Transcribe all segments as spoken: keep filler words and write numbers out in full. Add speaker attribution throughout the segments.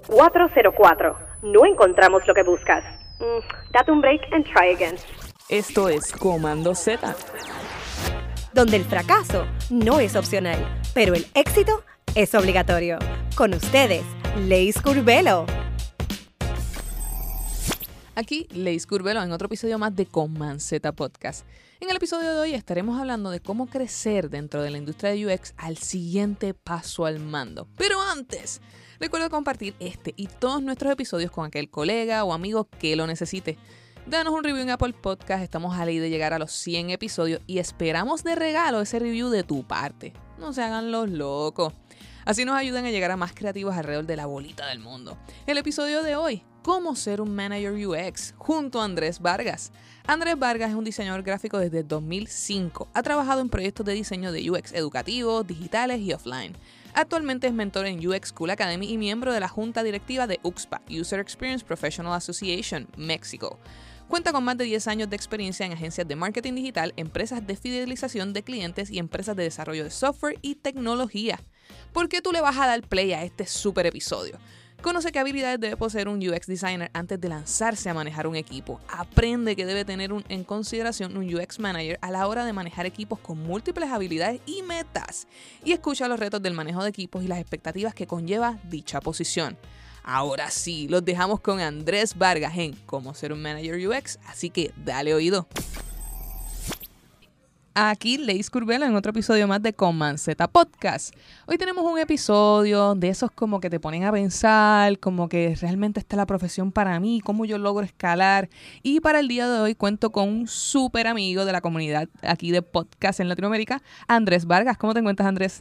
Speaker 1: cuatro cero cuatro. No encontramos lo que buscas. Mm, date un break and try again.
Speaker 2: Esto es Comando Z,
Speaker 3: donde el fracaso no es opcional, pero el éxito es obligatorio. Con ustedes, Leis Curvelo.
Speaker 2: Aquí Leis Curvelo en otro episodio más de Comando Z Podcast. En el episodio de hoy estaremos hablando de cómo crecer dentro de la industria de U X al siguiente paso al mando. Pero antes, recuerda compartir este y todos nuestros episodios con aquel colega o amigo que lo necesite. Danos un review en Apple Podcast, estamos a ley de llegar a los cien episodios y esperamos de regalo ese review de tu parte. No se hagan los locos. Así nos ayudan a llegar a más creativos alrededor de la bolita del mundo. El episodio de hoy, cómo ser un manager U X, junto a Andrés Vargas. Andrés Vargas es un diseñador gráfico desde dos mil cinco. Ha trabajado en proyectos de diseño de U X educativos, digitales y offline. Actualmente es mentor en U X School Academy y miembro de la junta directiva de U X P A, User Experience Professional Association, México. Cuenta con más de diez años de experiencia en agencias de marketing digital, empresas de fidelización de clientes y empresas de desarrollo de software y tecnología. ¿Por qué tú le vas a dar play a este super episodio? Conoce qué habilidades debe poseer un U X designer antes de lanzarse a manejar un equipo. Aprende que debe tener un, en consideración un U X manager a la hora de manejar equipos con múltiples habilidades y metas. Y escucha los retos del manejo de equipos y las expectativas que conlleva dicha posición. Ahora sí, los dejamos con Andrés Vargas en Cómo ser un manager U X, así que dale oído. Aquí Leis Curvelo en otro episodio más de Comando Z Podcast. Hoy tenemos un episodio de esos como que te ponen a pensar, como que realmente está la profesión para mí, cómo yo logro escalar. Y para el día de hoy cuento con un súper amigo de la comunidad aquí de podcast en Latinoamérica, Andrés Vargas. ¿Cómo te encuentras, Andrés?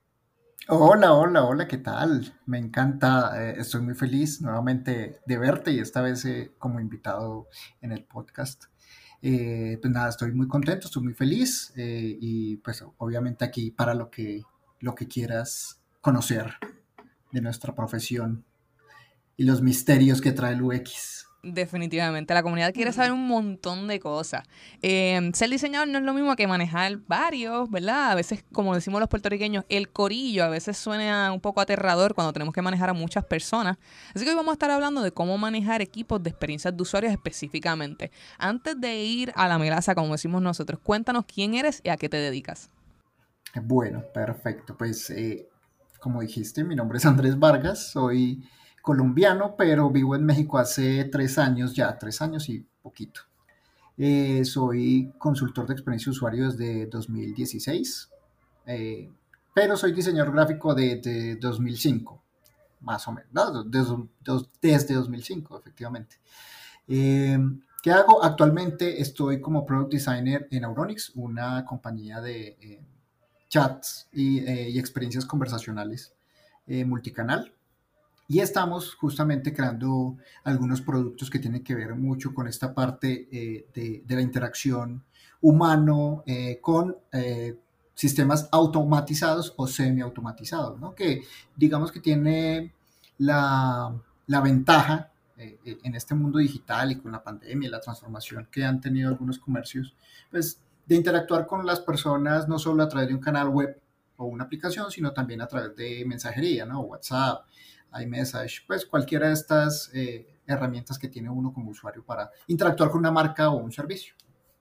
Speaker 4: Hola, hola, hola, ¿qué tal? Me encanta, eh, estoy muy feliz nuevamente de verte y esta vez eh, como invitado en el podcast. Eh, pues nada, estoy muy contento, estoy muy feliz eh, y pues obviamente aquí para lo que, lo que quieras conocer de nuestra profesión y los misterios que trae el U X.
Speaker 2: Definitivamente, la comunidad quiere saber un montón de cosas. Eh, ser diseñador no es lo mismo que manejar varios, ¿verdad? A veces, como decimos los puertorriqueños, el corillo a veces suena un poco aterrador cuando tenemos que manejar a muchas personas. Así que hoy vamos a estar hablando de cómo manejar equipos de experiencias de usuarios específicamente. Antes de ir a la melaza, como decimos nosotros, cuéntanos quién eres y a qué te dedicas.
Speaker 4: Bueno, perfecto. Pues eh, como dijiste, mi nombre es Andrés Vargas, soy colombiano, pero vivo en México hace tres años ya, tres años y poquito. Eh, soy consultor de experiencia de usuario desde dos mil dieciséis, eh, pero soy diseñador gráfico desde dos mil cinco, más o menos, ¿no? desde, desde dos mil cinco, efectivamente. Eh, ¿Qué hago? Actualmente estoy como Product Designer en Auronix, una compañía de eh, chats y, eh, y experiencias conversacionales eh, multicanal. Y estamos justamente creando algunos productos que tienen que ver mucho con esta parte eh, de, de la interacción humano eh, con eh, sistemas automatizados o semiautomatizados, ¿no? Que digamos que tiene la, la ventaja eh, en este mundo digital y con la pandemia y la transformación que han tenido algunos comercios, pues de interactuar con las personas no solo a través de un canal web o una aplicación, sino también a través de mensajería, ¿no? WhatsApp, iMessage, pues cualquiera de estas eh, herramientas que tiene uno como usuario para interactuar con una marca o un servicio.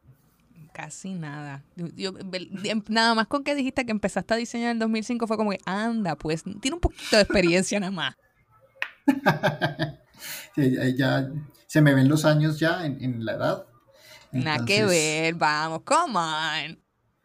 Speaker 2: Casi nada. Yo, nada más con que dijiste que empezaste a diseñar en dos mil cinco fue como que, anda, pues tiene un poquito de experiencia nada más.
Speaker 4: Sí, ya se me ven los años ya en, en la edad.
Speaker 2: Entonces... Nada que ver, vamos, come on.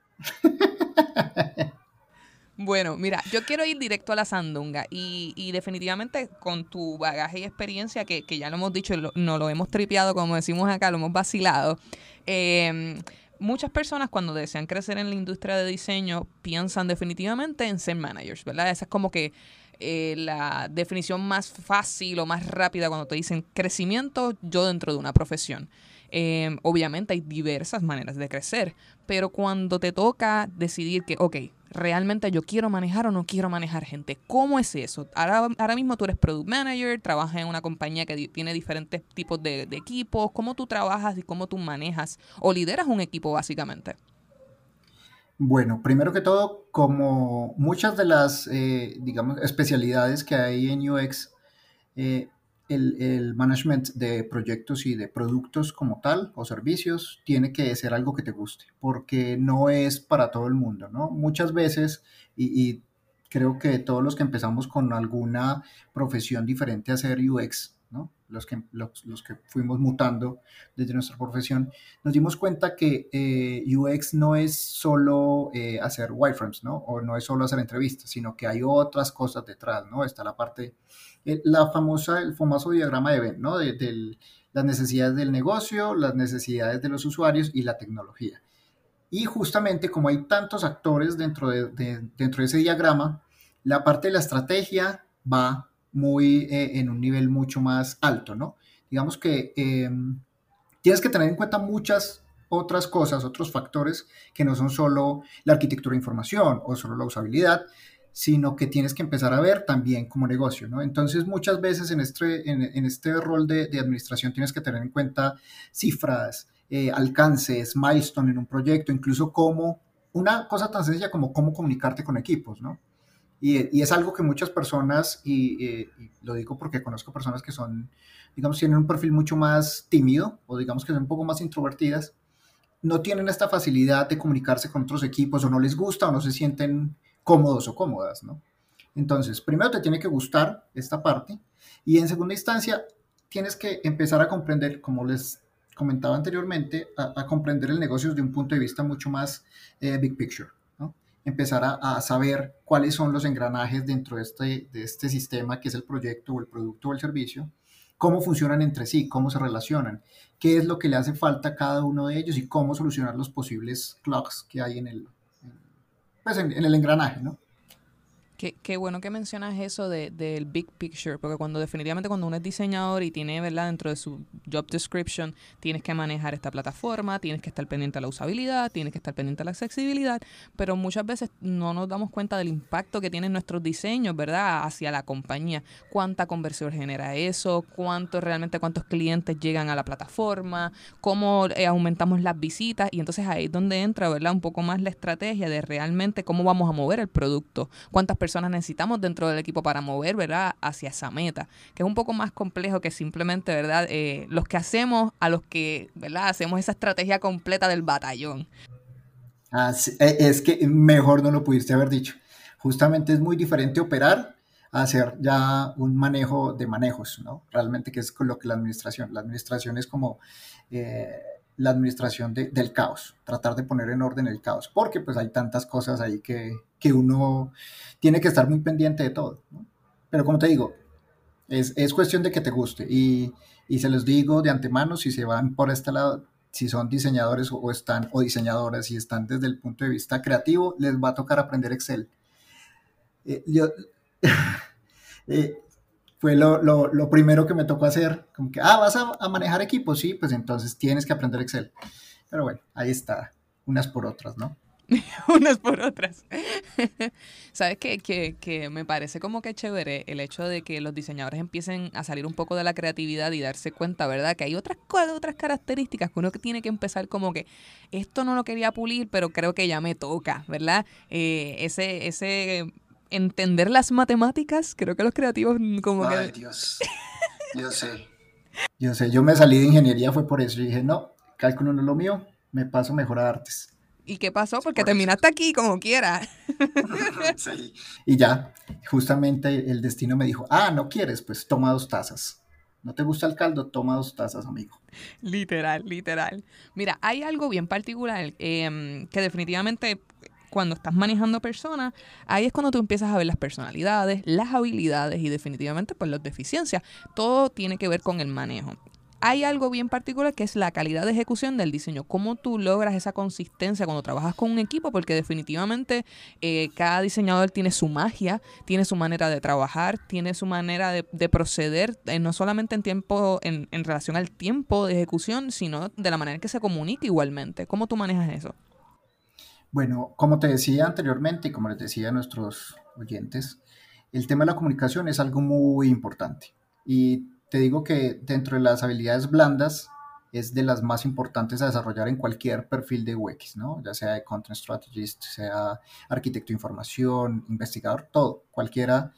Speaker 2: Bueno, mira, yo quiero ir directo a la sandunga y, y definitivamente con tu bagaje y experiencia, que, que ya lo hemos dicho, lo, no lo hemos tripeado, como decimos acá, lo hemos vacilado. Eh, muchas personas cuando desean crecer en la industria de diseño piensan definitivamente en ser managers, ¿verdad? Esa es como que eh, la definición más fácil o más rápida cuando te dicen crecimiento yo dentro de una profesión. Eh, obviamente hay diversas maneras de crecer, pero cuando te toca decidir que, ok, realmente yo quiero manejar o no quiero manejar gente, ¿cómo es eso? Ahora, ahora mismo tú eres product manager, trabajas en una compañía que di- tiene diferentes tipos de, de equipos. ¿Cómo tú trabajas y cómo tú manejas o lideras un equipo básicamente?
Speaker 4: Bueno, primero que todo, como muchas de las, eh, digamos, especialidades que hay en U X, eh, el, el management de proyectos y de productos como tal o servicios tiene que ser algo que te guste, porque no es para todo el mundo, ¿no? Muchas veces, y, y creo que todos los que empezamos con alguna profesión diferente a hacer U X, ¿no? Los que, los, los que fuimos mutando desde nuestra profesión, nos dimos cuenta que eh, U X no es solo eh, hacer wireframes, ¿no? O no es solo hacer entrevistas, sino que hay otras cosas detrás, ¿no? Está la parte, eh, la famosa, el famoso diagrama de Venn, ¿no? De, de las necesidades del negocio, las necesidades de los usuarios y la tecnología. Y justamente como hay tantos actores dentro de, de, dentro de ese diagrama, la parte de la estrategia va muy eh, en un nivel mucho más alto, ¿no? Digamos que eh, tienes que tener en cuenta muchas otras cosas, otros factores que no son solo la arquitectura de información o solo la usabilidad, sino que tienes que empezar a ver también como negocio, ¿no? Entonces, muchas veces en este, en, en este rol de, de administración tienes que tener en cuenta cifras, eh, alcances, milestone en un proyecto, incluso cómo, una cosa tan sencilla como cómo comunicarte con equipos, ¿no? Y, y es algo que muchas personas, y, y, y lo digo porque conozco personas que son, digamos, tienen un perfil mucho más tímido o digamos que son un poco más introvertidas, no tienen esta facilidad de comunicarse con otros equipos o no les gusta o no se sienten cómodos o cómodas, ¿no? Entonces, primero te tiene que gustar esta parte y en segunda instancia tienes que empezar a comprender, como les comentaba anteriormente, a, a comprender el negocio desde un punto de vista mucho más eh, big picture, ¿no? Empezar a, a saber cuáles son los engranajes dentro de este, de este sistema que es el proyecto o el producto o el servicio, cómo funcionan entre sí, cómo se relacionan, qué es lo que le hace falta a cada uno de ellos y cómo solucionar los posibles clogs que hay en el, pues en, en el engranaje, ¿no?
Speaker 2: Qué, qué bueno que mencionas eso de, del big picture, porque cuando definitivamente cuando uno es diseñador y tiene, ¿verdad?, dentro de su job description, tienes que manejar esta plataforma, tienes que estar pendiente de la usabilidad, tienes que estar pendiente de la accesibilidad, pero muchas veces no nos damos cuenta del impacto que tienen nuestros diseños, ¿verdad?, hacia la compañía. Cuánta conversión genera eso, cuánto realmente cuántos clientes llegan a la plataforma, cómo eh, aumentamos las visitas, y entonces ahí es donde entra, ¿verdad?, un poco más la estrategia de realmente cómo vamos a mover el producto, cuántas personas necesitamos dentro del equipo para mover, ¿verdad?, hacia esa meta, que es un poco más complejo que simplemente, ¿verdad?, eh, los que hacemos a los que, ¿verdad?, hacemos esa estrategia completa del batallón.
Speaker 4: Ah, sí, es que mejor no lo pudiste haber dicho. Justamente es muy diferente operar a hacer ya un manejo de manejos, ¿no? Realmente que es con lo que la administración, la administración es como eh, la administración de, del caos, tratar de poner en orden el caos, porque pues hay tantas cosas ahí que, que uno tiene que estar muy pendiente de todo, ¿no? Pero como te digo, es, es cuestión de que te guste y, y se los digo de antemano, si se van por este lado, si son diseñadores o, o están o diseñadoras y están desde el punto de vista creativo, les va a tocar aprender Excel. Eh, yo, eh, fue lo, lo, lo primero que me tocó hacer, como que, ah, vas a, a manejar equipos, sí, pues entonces tienes que aprender Excel. Pero bueno, ahí está, unas por otras, ¿no?
Speaker 2: Unas por otras. ¿Sabes qué? Que, que me parece como que chévere el hecho de que los diseñadores empiecen a salir un poco de la creatividad y darse cuenta, ¿verdad?, que hay otras, otras características que uno tiene que empezar como que esto no lo quería pulir, pero creo que ya me toca, ¿verdad? Eh, ese, ese entender las matemáticas, creo que los creativos como
Speaker 4: Ay,
Speaker 2: que...
Speaker 4: Dios, yo sé. Yo sé, yo me salí de ingeniería, fue por eso. Yo dije, no, cálculo no es lo mío, me paso mejor a artes.
Speaker 2: ¿Y qué pasó? Porque
Speaker 4: Por
Speaker 2: terminaste aquí como quiera.
Speaker 4: Sí. Y ya, justamente el destino me dijo, ah, ¿no quieres? Pues toma dos tazas. ¿No te gusta el caldo? Toma dos tazas, amigo.
Speaker 2: Literal, literal. Mira, hay algo bien particular eh, que definitivamente cuando estás manejando personas, ahí es cuando tú empiezas a ver las personalidades, las habilidades y definitivamente pues las deficiencias. Todo tiene que ver con el manejo. Hay algo bien particular que es la calidad de ejecución del diseño. Cómo tú logras esa consistencia cuando trabajas con un equipo, porque definitivamente eh, cada diseñador tiene su magia, tiene su manera de trabajar, tiene su manera de, de proceder, eh, no solamente en tiempo, en, en relación al tiempo de ejecución, sino de la manera en que se comunica igualmente. ¿Cómo tú manejas eso?
Speaker 4: Bueno, como te decía anteriormente y como les decía a nuestros oyentes, el tema de la comunicación es algo muy importante. Y te digo que dentro de las habilidades blandas es de las más importantes a desarrollar en cualquier perfil de U X, ¿no? Ya sea de Content Strategist, sea arquitecto de información, investigador, todo, cualquiera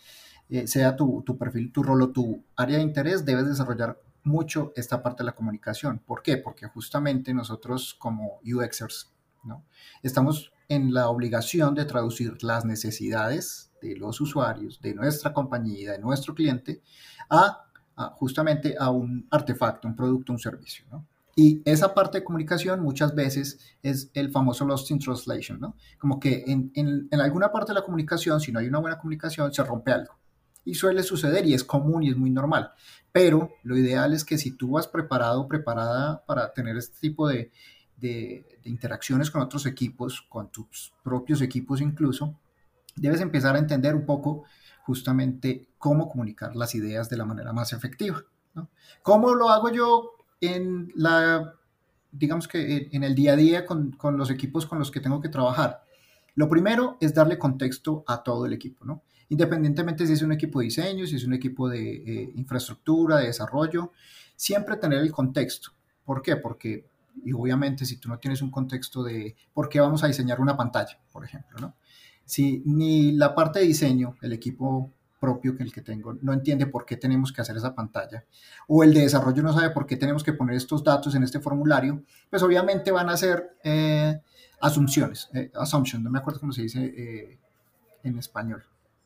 Speaker 4: eh, sea tu, tu perfil, tu rol o tu área de interés, debes desarrollar mucho esta parte de la comunicación. ¿Por qué? Porque justamente nosotros como U Xers, ¿no? Estamos en la obligación de traducir las necesidades de los usuarios, de nuestra compañía, de nuestro cliente, a, a justamente a un artefacto, un producto, un servicio, ¿no? Y esa parte de comunicación muchas veces es el famoso lost in translation, ¿no? Como que en, en, en alguna parte de la comunicación, si no hay una buena comunicación, se rompe algo. Y suele suceder y es común y es muy normal. Pero lo ideal es que si tú vas preparado o preparada para tener este tipo de, de, de interacciones con otros equipos, con tus propios equipos incluso, debes empezar a entender un poco justamente cómo comunicar las ideas de la manera más efectiva, ¿no? ¿Cómo lo hago yo en la, digamos que en el día a día con, con los equipos con los que tengo que trabajar? Lo primero es darle contexto a todo el equipo, ¿no? Independientemente si es un equipo de diseño, si es un equipo de eh, infraestructura, de desarrollo, siempre tener el contexto. ¿Por qué? Porque, y obviamente, si tú no tienes un contexto de por qué vamos a diseñar una pantalla, por ejemplo, ¿no? Si ni la parte de diseño, el equipo propio que el que tengo, no entiende por qué tenemos que hacer esa pantalla, o el de desarrollo no sabe por qué tenemos que poner estos datos en este formulario, pues obviamente van a ser eh, asunciones, eh, assumption, no me acuerdo cómo se dice eh, en español.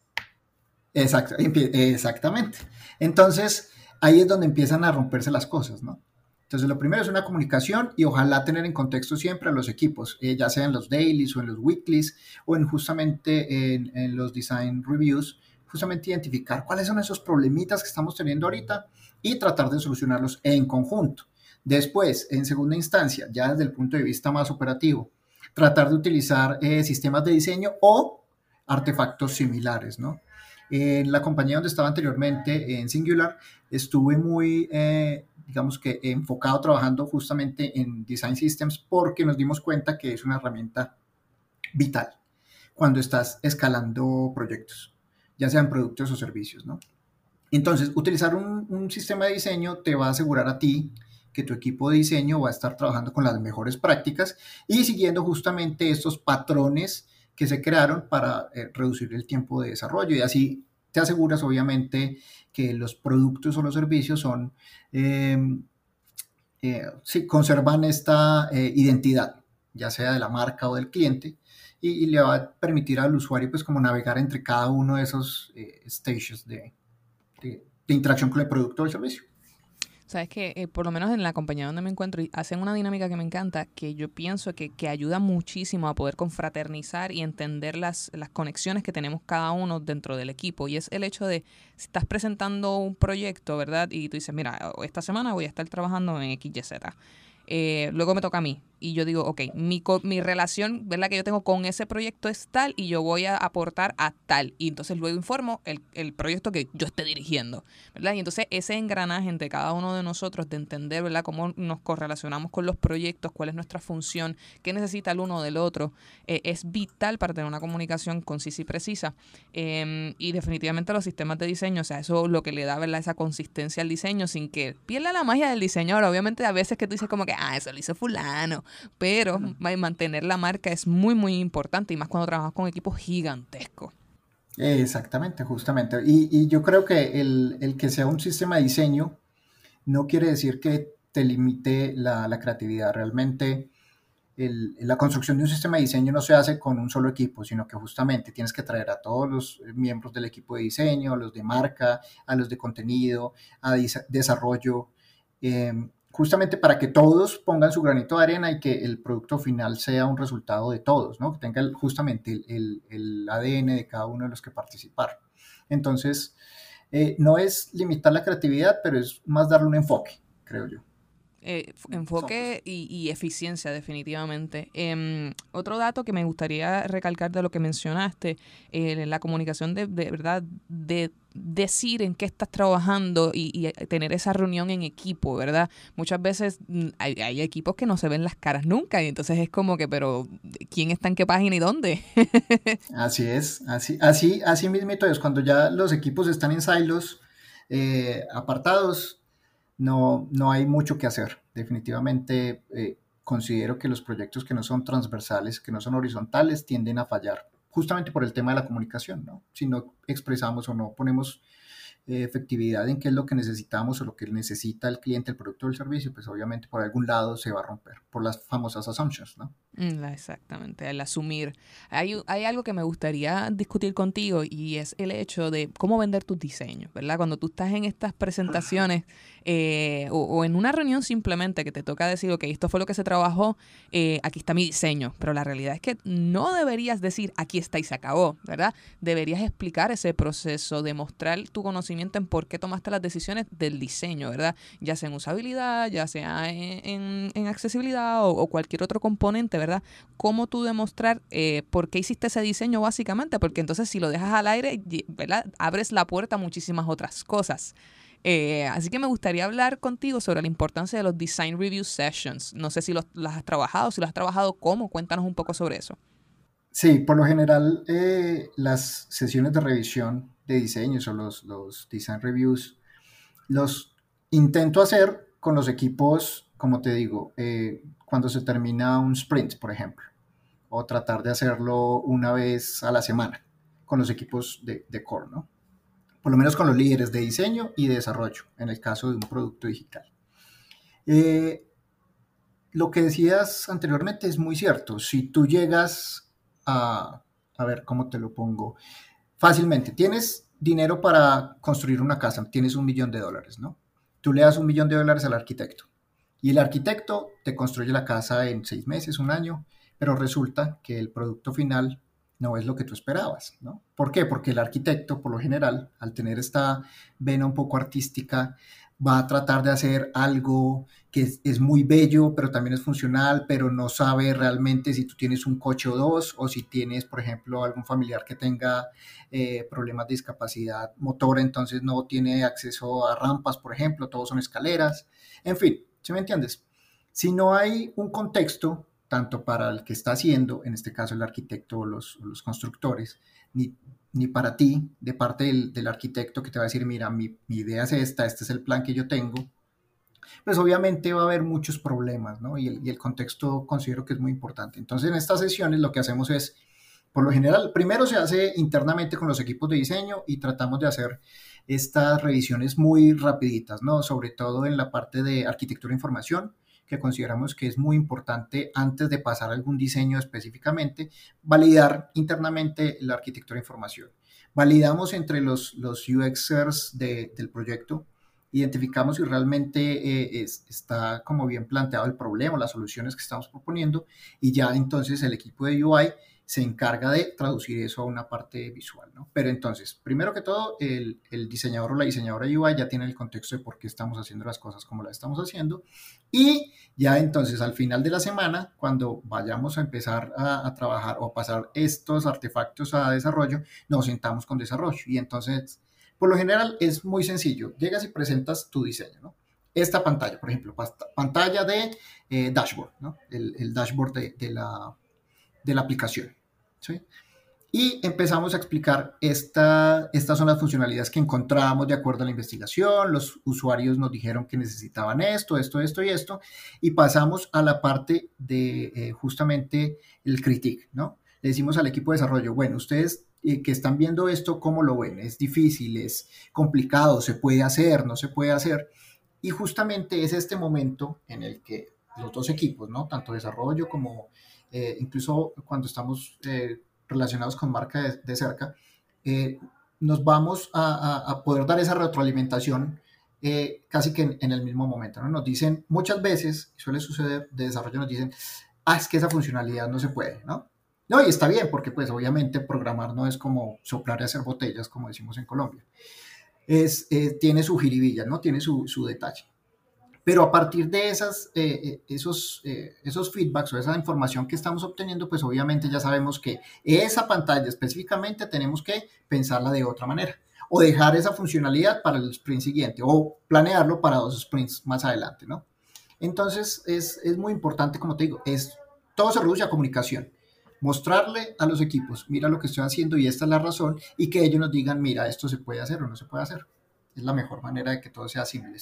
Speaker 4: Exacto, exactamente. Entonces, ahí es donde empiezan a romperse las cosas, ¿no? Entonces, lo primero es una comunicación y ojalá tener en contexto siempre a los equipos, eh, ya sea en los dailies o en los weeklies o en justamente en, en los design reviews, justamente identificar cuáles son esos problemitas que estamos teniendo ahorita y tratar de solucionarlos en conjunto. Después, en segunda instancia, ya desde el punto de vista más operativo, tratar de utilizar eh, sistemas de diseño o artefactos similares, ¿no? En la compañía donde estaba anteriormente, en Singular, estuve muy, eh, digamos que enfocado trabajando justamente en Design Systems porque nos dimos cuenta que es una herramienta vital cuando estás escalando proyectos, ya sean productos o servicios, ¿no? Entonces, utilizar un, un sistema de diseño te va a asegurar a ti que tu equipo de diseño va a estar trabajando con las mejores prácticas y siguiendo justamente estos patrones que se crearon para eh, reducir el tiempo de desarrollo y así te aseguras obviamente que los productos o los servicios son, eh, eh, sí, conservan esta eh, identidad, ya sea de la marca o del cliente y, y le va a permitir al usuario pues como navegar entre cada uno de esos eh, stages de, de, de interacción con el producto o el servicio.
Speaker 2: Sabes que eh, por lo menos en la compañía donde me encuentro hacen una dinámica que me encanta, que yo pienso que, que ayuda muchísimo a poder confraternizar y entender las, las conexiones que tenemos cada uno dentro del equipo. Y es el hecho de, si estás presentando un proyecto, ¿verdad? Y tú dices, mira, esta semana voy a estar trabajando en X Y Z. Eh, luego me toca a mí y yo digo, ok, mi, mi relación, ¿verdad?, que yo tengo con ese proyecto es tal y yo voy a aportar a tal. Y entonces luego informo el, el proyecto que yo esté dirigiendo, ¿verdad? Y entonces ese engranaje entre cada uno de nosotros de entender, ¿verdad?, cómo nos correlacionamos con los proyectos, cuál es nuestra función, qué necesita el uno del otro, eh, es vital para tener una comunicación concisa y precisa. Eh, y definitivamente los sistemas de diseño, o sea, eso es lo que le da, ¿verdad?, esa consistencia al diseño sin que pierda la magia del diseñador. Obviamente a veces que tú dices como que, ah, eso lo hizo fulano, pero uh-huh. mantener la marca es muy, muy importante y más cuando trabajas con equipos gigantescos.
Speaker 4: Exactamente, justamente. Y, y yo creo que el, el que sea un sistema de diseño no quiere decir que te limite la, la creatividad. Realmente el, la construcción de un sistema de diseño no se hace con un solo equipo, sino que justamente tienes que traer a todos los miembros del equipo de diseño, a los de marca, a los de contenido, a dis- desarrollo, eh, justamente para que todos pongan su granito de arena y que el producto final sea un resultado de todos, ¿no? Que tenga el, justamente el, el, el A D N de cada uno de los que participaron. Entonces, eh, no es limitar la creatividad, pero es más darle un enfoque, creo yo.
Speaker 2: Eh, enfoque y, y eficiencia, definitivamente. Eh, otro dato que me gustaría recalcar de lo que mencionaste, eh, la comunicación de, de verdad, de decir en qué estás trabajando y, y tener esa reunión en equipo, ¿verdad? Muchas veces hay, hay equipos que no se ven las caras nunca y entonces es como que, pero ¿quién está en qué página y dónde?
Speaker 4: Así es, así, así, así mismito es, cuando ya los equipos están en silos, eh, apartados, No, no hay mucho que hacer. Definitivamente eh, considero que los proyectos que no son transversales, que no son horizontales, tienden a fallar justamente por el tema de la comunicación, ¿no? Si no expresamos o no ponemos eh, efectividad en qué es lo que necesitamos o lo que necesita el cliente, el producto o el servicio, pues obviamente por algún lado se va a romper, por las famosas assumptions, ¿no?
Speaker 2: Mm, Exactamente, el asumir. Hay, u- hay algo que me gustaría discutir contigo y es el hecho de cómo vender tus diseños, ¿verdad? Cuando tú estás en estas presentaciones eh, o, o en una reunión simplemente que te toca decir, ok, esto fue lo que se trabajó, eh, aquí está mi diseño, pero la realidad es que no deberías decir, aquí está y se acabó, ¿verdad? Deberías explicar ese proceso, demostrar tu conocimiento en por qué tomaste las decisiones del diseño, ¿verdad? Ya sea en usabilidad, ya sea en, en- en accesibilidad o, o cualquier otro componente, ¿verdad? Cómo tú demostrar eh, por qué hiciste ese diseño básicamente, porque entonces si lo dejas al aire, y- ¿verdad? Abres la puerta a muchísimas otras cosas. Eh, así que me gustaría hablar contigo sobre la importancia de los Design Review Sessions. No sé si los, las has trabajado, si los has trabajado, ¿cómo? Cuéntanos un poco sobre eso.
Speaker 4: Sí, por lo general eh, las sesiones de revisión de diseños o los, los design reviews los intento hacer con los equipos, como te digo, eh, cuando se termina un sprint, por ejemplo, o tratar de hacerlo una vez a la semana con los equipos de, de core, ¿no? Por lo menos con los líderes de diseño y de desarrollo, en el caso de un producto digital. Eh, lo que decías anteriormente es muy cierto. Si tú llegas a, a ver cómo te lo pongo, fácilmente, tienes dinero para construir una casa, tienes un millón de dólares, ¿no? Tú le das un millón de dólares al arquitecto y el arquitecto te construye la casa en seis meses, un año, pero resulta que el producto final no es lo que tú esperabas, ¿no? ¿Por qué? Porque el arquitecto, por lo general, al tener esta vena un poco artística, va a tratar de hacer algo que es, es muy bello, pero también es funcional, pero no sabe realmente si tú tienes un coche o dos, o si tienes, por ejemplo, algún familiar que tenga eh, problemas de discapacidad motora, entonces no tiene acceso a rampas, por ejemplo, todos son escaleras, en fin, ¿sí me entiendes? Si no hay un contexto, tanto para el que está haciendo, en este caso el arquitecto o los, o los constructores, ni, ni para ti, de parte del, del, arquitecto que te va a decir, mira, mi, mi idea es esta, este es el plan que yo tengo, pues obviamente va a haber muchos problemas, ¿no? Y el, y el contexto considero que es muy importante. Entonces, en estas sesiones lo que hacemos es, por lo general, primero se hace internamente con los equipos de diseño y tratamos de hacer estas revisiones muy rapiditas, ¿no? Sobre todo en la parte de arquitectura de información, que consideramos que es muy importante antes de pasar a algún diseño específicamente, validar internamente la arquitectura de información. Validamos entre los, los U Xers de, del proyecto, identificamos si realmente eh, es, está como bien planteado el problema, las soluciones que estamos proponiendo, y ya entonces el equipo de U I se encarga de traducir eso a una parte visual, ¿no? Pero entonces, primero que todo, el, el diseñador o la diseñadora de U I ya tiene el contexto de por qué estamos haciendo las cosas como las estamos haciendo, y ya entonces al final de la semana, cuando vayamos a empezar a, a trabajar o a pasar estos artefactos a desarrollo, nos sentamos con desarrollo, y entonces por lo general es muy sencillo. Llegas y presentas tu diseño, ¿no? Esta pantalla, por ejemplo, pantalla de eh, dashboard, ¿no? El, el dashboard de, de, la, de la aplicación, ¿sí? Y empezamos a explicar, esta, estas son las funcionalidades que encontramos de acuerdo a la investigación, los usuarios nos dijeron que necesitaban esto, esto, esto y esto, y pasamos a la parte de eh, justamente el critique, ¿no? Le decimos al equipo de desarrollo, bueno, ustedes eh, que están viendo esto, ¿cómo lo ven? ¿Es difícil? ¿Es complicado? ¿Se puede hacer? ¿No se puede hacer? Y justamente es este momento en el que los dos equipos, ¿no? Tanto desarrollo como eh, incluso cuando estamos eh, relacionados con marca de, de cerca, eh, nos vamos a, a, a, poder dar esa retroalimentación eh, casi que en, en, el mismo momento, ¿no? Nos dicen muchas veces, suele suceder de desarrollo, nos dicen, ah, es que esa funcionalidad no se puede, ¿no? No, y está bien, porque pues obviamente programar no es como soplar y hacer botellas, como decimos en Colombia. Es, eh, tiene su jiribilla, ¿no? Tiene su, su detalle. Pero a partir de esas, eh, esos, eh, esos feedbacks o esa información que estamos obteniendo, pues obviamente ya sabemos que esa pantalla específicamente tenemos que pensarla de otra manera o dejar esa funcionalidad para el sprint siguiente o planearlo para dos sprints más adelante, ¿no? Entonces es, es muy importante, como te digo, es, todo se reduce a comunicación. Mostrarle a los equipos, mira lo que estoy haciendo y esta es la razón, y que ellos nos digan, mira, esto se puede hacer o no se puede hacer. Es la mejor manera de que todo sea simple.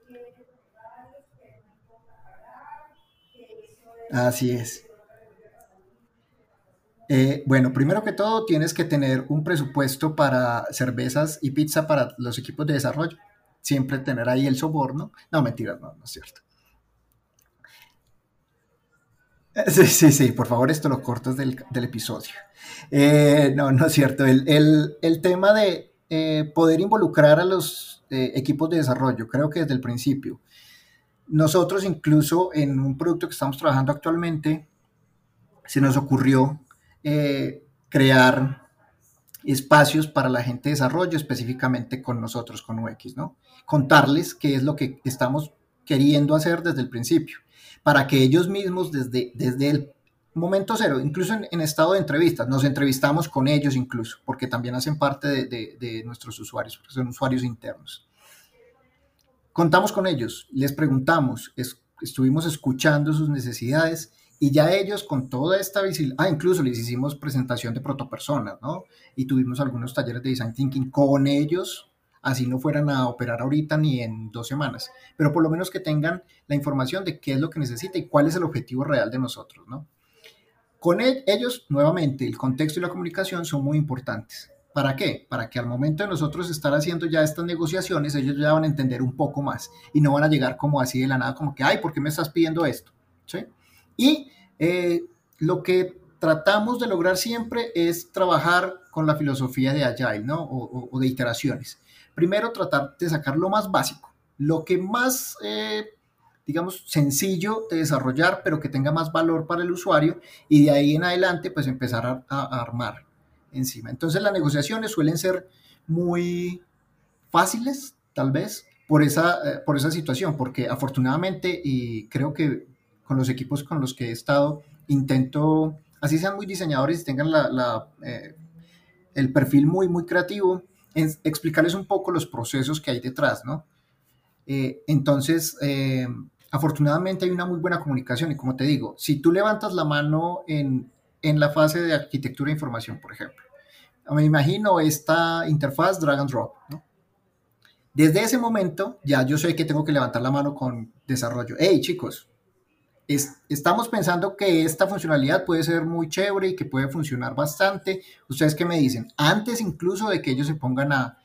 Speaker 4: Así es. Eh, bueno, primero que todo, tienes que tener un presupuesto para cervezas y pizza para los equipos de desarrollo. Siempre tener ahí el soborno. No, mentiras, no, no es cierto. Eh, Sí, sí, sí, por favor, esto lo cortas del, del episodio. Eh, no, no es cierto. El, el- el tema de eh, poder involucrar a los eh, equipos de desarrollo, creo que desde el principio. Nosotros incluso en un producto que estamos trabajando actualmente, se nos ocurrió eh, crear espacios para la gente de desarrollo, específicamente con nosotros, con U X, ¿no? Contarles qué es lo que estamos queriendo hacer desde el principio, para que ellos mismos desde, desde el momento cero, incluso en, en estado de entrevistas, nos entrevistamos con ellos incluso, porque también hacen parte de, de, de nuestros usuarios, porque son usuarios internos. Contamos con ellos, les preguntamos, es- estuvimos escuchando sus necesidades y ya ellos con toda esta visibilidad, ah, incluso les hicimos presentación de protopersonas, ¿no? Y tuvimos algunos talleres de design thinking con ellos, así no fueran a operar ahorita ni en dos semanas, pero por lo menos que tengan la información de qué es lo que necesita y cuál es el objetivo real de nosotros, ¿no? Con e- ellos, nuevamente, el contexto y la comunicación son muy importantes. ¿Para qué? Para que al momento de nosotros estar haciendo ya estas negociaciones, ellos ya van a entender un poco más y no van a llegar como así de la nada, como que, ay, ¿por qué me estás pidiendo esto? ¿Sí? Y eh, lo que tratamos de lograr siempre es trabajar con la filosofía de Agile, ¿no? O, o- o de iteraciones. Primero, tratar de sacar lo más básico, lo que más, eh, digamos, sencillo de desarrollar, pero que tenga más valor para el usuario y de ahí en adelante pues empezar a, a- a armar encima. Entonces las negociaciones suelen ser muy fáciles, tal vez, por esa, eh, por esa situación, porque afortunadamente y creo que con los equipos con los que he estado, intento, así sean muy diseñadores y tengan la, la, eh, el perfil muy, muy creativo, en explicarles un poco los procesos que hay detrás, ¿no? Eh, entonces, eh, afortunadamente hay una muy buena comunicación y como te digo, si tú levantas la mano en, en la fase de arquitectura de información, por ejemplo, me imagino esta interfaz drag and drop, ¿no? Desde ese momento ya yo sé que tengo que levantar la mano con desarrollo. Hey chicos, es- estamos pensando que esta funcionalidad puede ser muy chévere y que puede funcionar bastante. ¿Ustedes qué me dicen? Antes incluso de que ellos se pongan a,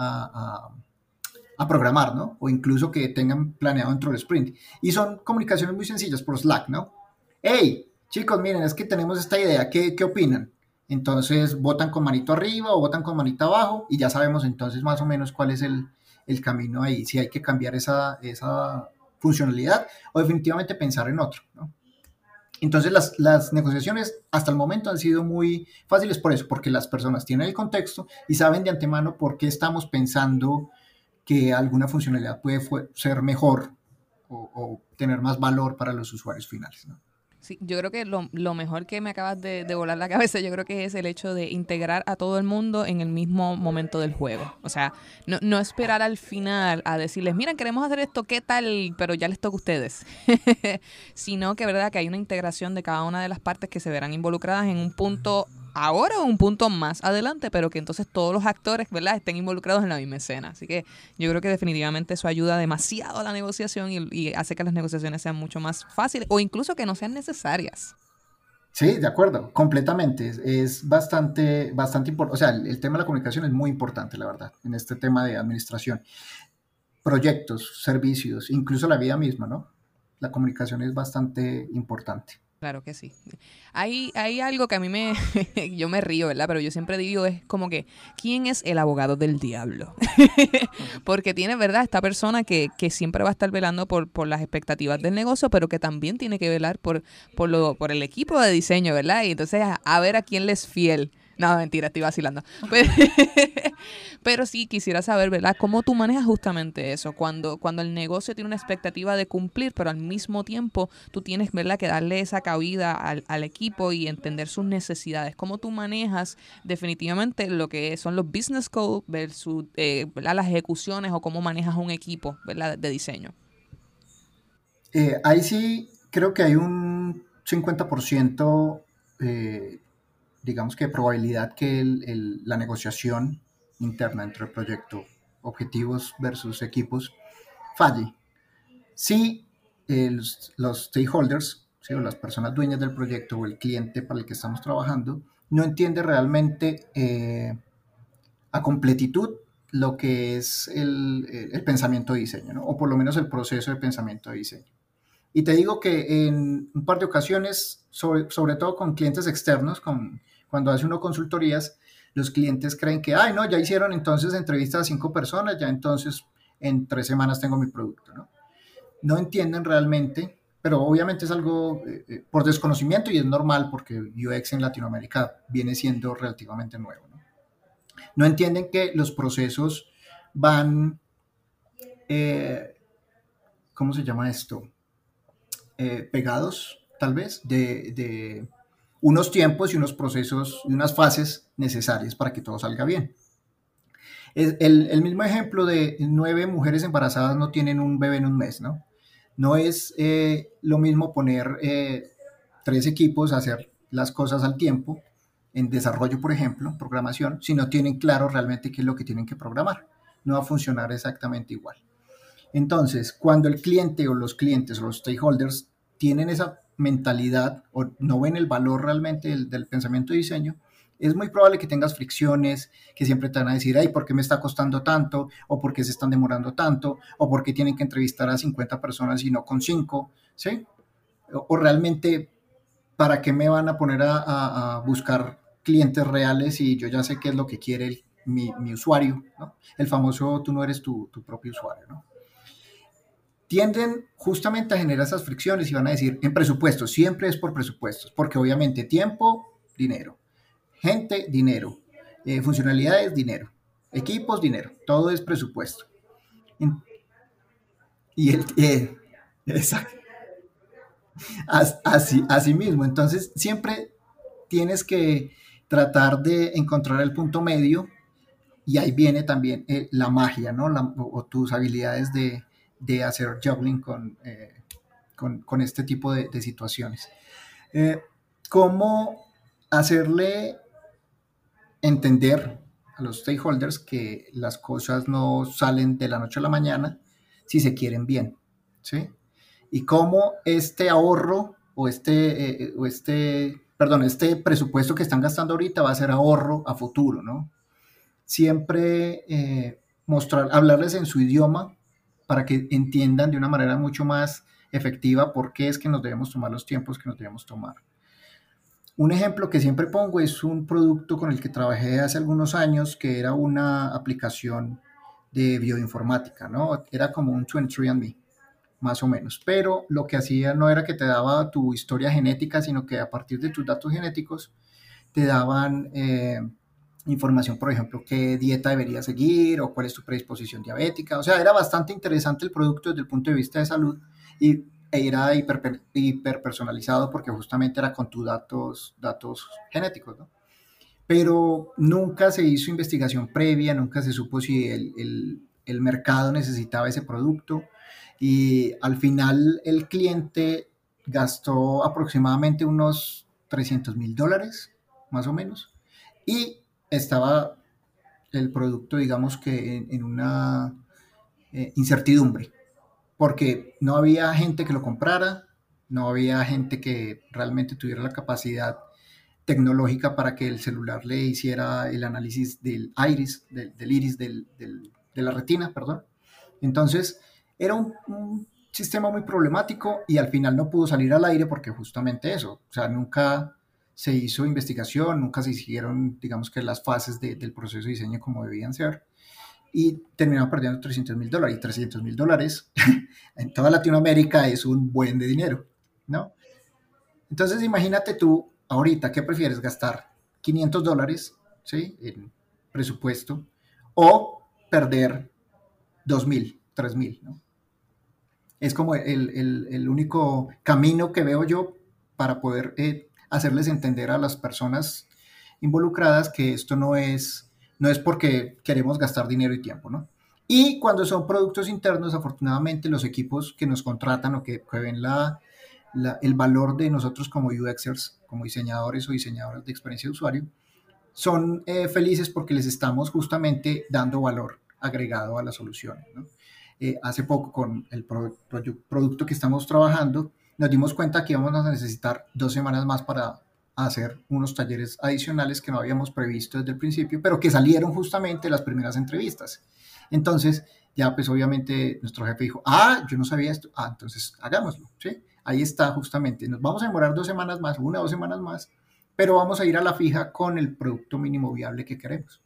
Speaker 4: a- a- a programar, ¿no? O incluso que tengan planeado dentro del sprint. Y son comunicaciones muy sencillas por Slack, ¿no? Hey, chicos, miren, es que tenemos esta idea, ¿qué, qué opinan? Entonces votan con manito arriba o votan con manito abajo y ya sabemos entonces más o menos cuál es el, el camino ahí, si hay que cambiar esa, esa funcionalidad o definitivamente pensar en otro, ¿no? Entonces las, las negociaciones hasta el momento han sido muy fáciles por eso, porque las personas tienen el contexto y saben de antemano por qué estamos pensando que alguna funcionalidad puede fue- ser mejor o, o tener más valor para los usuarios finales, ¿no?
Speaker 2: Sí, yo creo que lo, lo mejor que me acabas de, de volar la cabeza, yo creo que es el hecho de integrar a todo el mundo en el mismo momento del juego. O sea, no, no esperar al final a decirles, miren, queremos hacer esto, ¿qué tal? Pero ya les toca a ustedes. Sino que, verdad, que hay una integración de cada una de las partes que se verán involucradas en un punto ahora o un punto más adelante, pero que entonces todos los actores, ¿verdad?, estén involucrados en la misma escena. Así que yo creo que definitivamente eso ayuda demasiado a la negociación y, y hace que las negociaciones sean mucho más fáciles o incluso que no sean necesarias.
Speaker 4: Sí, de acuerdo, completamente. Es, es bastante, bastante importante. O sea, el, el tema de la comunicación es muy importante, la verdad, en este tema de administración. Proyectos, servicios, incluso la vida misma, ¿no? La comunicación es bastante importante.
Speaker 2: Claro que sí. Hay, hay algo que a mí me... yo me río, ¿verdad? Pero yo siempre digo, es como que, ¿quién es el abogado del diablo? Porque tiene, ¿verdad? Esta persona que, que siempre va a estar velando por, por las expectativas del negocio, pero que también tiene que velar por, por, lo, por el equipo de diseño, ¿verdad? Y entonces a, a ver a quién le es fiel. No, mentira, estoy vacilando. Pero, pero sí quisiera saber, ¿verdad? ¿Cómo tú manejas justamente eso? Cuando, cuando el negocio tiene una expectativa de cumplir, pero al mismo tiempo tú tienes, ¿verdad?, que darle esa cabida al, al equipo y entender sus necesidades. ¿Cómo tú manejas definitivamente lo que son los business code versus, eh, ¿verdad?, las ejecuciones o cómo manejas un equipo, ¿verdad?, de diseño?
Speaker 4: Eh, ahí sí creo que hay un cincuenta por ciento, eh, digamos que de probabilidad que el- el- la negociación interna entre el proyecto, objetivos versus equipos, falle. Si eh, los, los stakeholders, ¿sí? O las personas dueñas del proyecto o el cliente para el que estamos trabajando, no entiende realmente eh, a completitud lo que es el, el pensamiento de diseño, ¿no? O por lo menos el proceso de pensamiento de diseño. Y te digo que en un par de ocasiones, sobre, sobre todo con clientes externos, con, cuando hace uno consultorías, los clientes creen que, ay, no, ya hicieron entonces entrevistas a cinco personas, ya entonces en tres semanas tengo mi producto, ¿no? No entienden realmente, pero obviamente es algo eh, eh, por desconocimiento y es normal porque U X en Latinoamérica viene siendo relativamente nuevo, ¿no? No entienden que los procesos van, eh, ¿cómo se llama esto? Eh, pegados, tal vez, de, de unos tiempos y unos procesos y unas fases necesarias para que todo salga bien. El, el, el mismo ejemplo de nueve mujeres embarazadas no tienen un bebé en un mes, ¿no? No es eh, lo mismo poner eh, tres equipos a hacer las cosas al tiempo, en desarrollo, por ejemplo, programación, si no tienen claro realmente qué es lo que tienen que programar. No va a funcionar exactamente igual. Entonces, cuando el cliente o los clientes o los stakeholders tienen esa mentalidad o no ven el valor realmente del, del pensamiento de diseño, es muy probable que tengas fricciones, que siempre te van a decir, ay, ¿por qué me está costando tanto? ¿O por qué se están demorando tanto? ¿O por qué tienen que entrevistar a cincuenta personas y no con cinco? ¿Sí? O, o realmente, ¿para qué me van a poner a, a, a buscar clientes reales si yo ya sé qué es lo que quiere el, mi, mi usuario, ¿no? El famoso, tú no eres tu, tu propio usuario, ¿no? Tienden justamente a generar esas fricciones y van a decir, en presupuestos, siempre es por presupuestos, porque obviamente tiempo, dinero, gente, dinero, eh, funcionalidades, dinero, equipos, dinero, todo es presupuesto. Y el, eh, exacto, así, así mismo, entonces siempre tienes que tratar de encontrar el punto medio y ahí viene también eh, la magia, ¿no? La, o, o, tus habilidades de, de hacer juggling con, eh, con, con, este tipo de, de situaciones. Eh, ¿Cómo hacerle entender a los stakeholders que las cosas no salen de la noche a la mañana si se quieren bien? ¿Sí? Y cómo este ahorro o este, eh, o este, perdón, este presupuesto que están gastando ahorita va a ser ahorro a futuro, ¿no? Siempre eh, mostrar, hablarles en su idioma para que entiendan de una manera mucho más efectiva por qué es que nos debemos tomar los tiempos que nos debemos tomar. Un ejemplo que siempre pongo es un producto con el que trabajé hace algunos años, que era una aplicación de bioinformática, ¿no? Era como un veintitrés and me, más o menos. Pero lo que hacía no era que te daba tu historia genética, sino que a partir de tus datos genéticos te daban eh, información, por ejemplo, qué dieta deberías seguir o cuál es tu predisposición diabética. O sea, era bastante interesante el producto desde el punto de vista de salud y era hiper, hiper personalizado porque justamente era con tus datos, datos genéticos, ¿no? Pero nunca se hizo investigación previa, nunca se supo si el, el, el mercado necesitaba ese producto y al final el cliente gastó aproximadamente unos trescientos mil dólares, más o menos, y estaba el producto, digamos que en, en una eh, incertidumbre, porque no había gente que lo comprara, no había gente que realmente tuviera la capacidad tecnológica para que el celular le hiciera el análisis del iris, del, del iris del, del, de la retina, perdón. Entonces, era un, un sistema muy problemático y al final no pudo salir al aire porque justamente eso, o sea, nunca se hizo investigación, nunca se hicieron, digamos que las fases de, del proceso de diseño como debían ser. Y terminaron perdiendo trescientos mil dólares. Y trescientos mil dólares en toda Latinoamérica es un buen de dinero, ¿no? Entonces imagínate tú, ahorita, ¿qué prefieres? ¿Gastar quinientos dólares, ¿sí? En presupuesto o perder dos mil, tres mil, ¿no? Es como el, el, el único camino que veo yo para poder eh, hacerles entender a las personas involucradas que esto no es... No es porque queremos gastar dinero y tiempo, ¿no? Y cuando son productos internos, afortunadamente los equipos que nos contratan o que, que ven la, la, el valor de nosotros como U Xers, como diseñadores o diseñadoras de experiencia de usuario, son eh, felices porque les estamos justamente dando valor agregado a la solución, ¿no? eh, hace poco con el pro, pro, producto que estamos trabajando, nos dimos cuenta que íbamos a necesitar dos semanas más para hacer unos talleres adicionales que no habíamos previsto desde el principio, pero que salieron justamente las primeras entrevistas. Entonces, ya pues obviamente nuestro jefe dijo, ah, yo no sabía esto, ah, entonces hagámoslo, ¿sí? Ahí está justamente, nos vamos a demorar dos semanas más, una o dos semanas más, pero vamos a ir a la fija con el producto mínimo viable que queremos.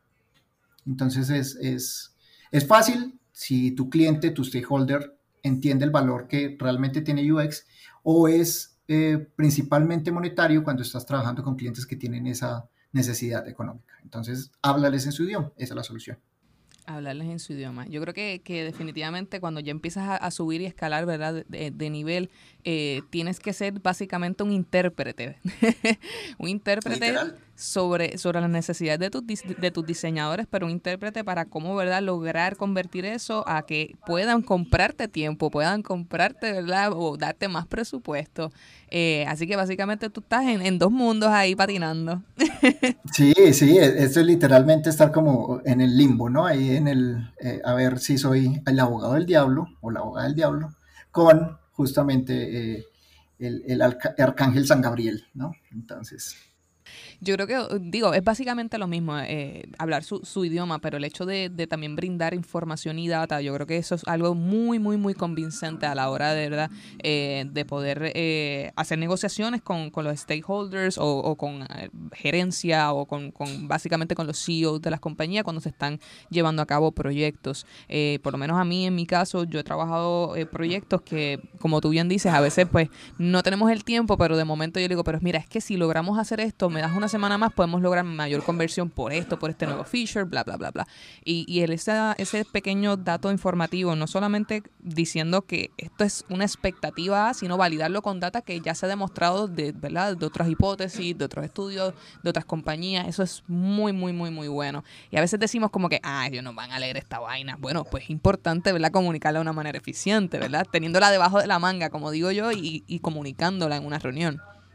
Speaker 4: Entonces es, es, es fácil si tu cliente, tu stakeholder, entiende el valor que realmente tiene U X, o es eh, principalmente monetario cuando estás trabajando con clientes que tienen esa necesidad económica. Entonces, háblales en su idioma, esa es la solución.
Speaker 2: Hablarles en su idioma. Yo creo que, que definitivamente cuando ya empiezas a, a subir y escalar, ¿verdad? De, de nivel, eh, tienes que ser básicamente un intérprete. un intérprete sobre, sobre las necesidades de tus, de tus diseñadores, pero un intérprete para cómo, ¿verdad? Lograr convertir eso a que puedan comprarte tiempo, puedan comprarte, ¿verdad? O darte más presupuesto. Eh, así que básicamente tú estás en, en dos mundos ahí patinando.
Speaker 4: Sí, sí, esto es literalmente estar como en el limbo, ¿no? Ahí en el, eh, a ver si soy el abogado del diablo o la abogada del diablo, con justamente eh, el, el arcángel San Gabriel, ¿no? Entonces...
Speaker 2: Yo creo que, digo, es básicamente lo mismo, eh, hablar su, su idioma, pero el hecho de, de también brindar información y data, yo creo que eso es algo muy, muy, muy convincente a la hora de, ¿verdad? Eh, de poder eh, hacer negociaciones con, con los stakeholders o, o con eh, gerencia o con, con básicamente con los C E Os de las compañías cuando se están llevando a cabo proyectos. Eh, por lo menos a mí, en mi caso, yo he trabajado eh, proyectos que, como tú bien dices, a veces pues no tenemos el tiempo, pero de momento yo digo, pero mira, es que si logramos hacer esto, me das una semana más, podemos lograr mayor conversión por esto, por este nuevo feature, bla, bla, bla, bla. Y, y el, ese, ese pequeño dato informativo, no solamente diciendo que esto es una expectativa, sino validarlo con data que ya se ha demostrado de, ¿verdad? De otras hipótesis, de otros estudios, de otras compañías. Eso es muy, muy, muy, muy bueno. Y a veces decimos como que, ah, ellos no van a leer esta vaina. Bueno, pues es importante, ¿verdad? Comunicarla de una manera eficiente, ¿verdad? Teniéndola debajo de la manga, como digo yo, y, y comunicándola en una reunión.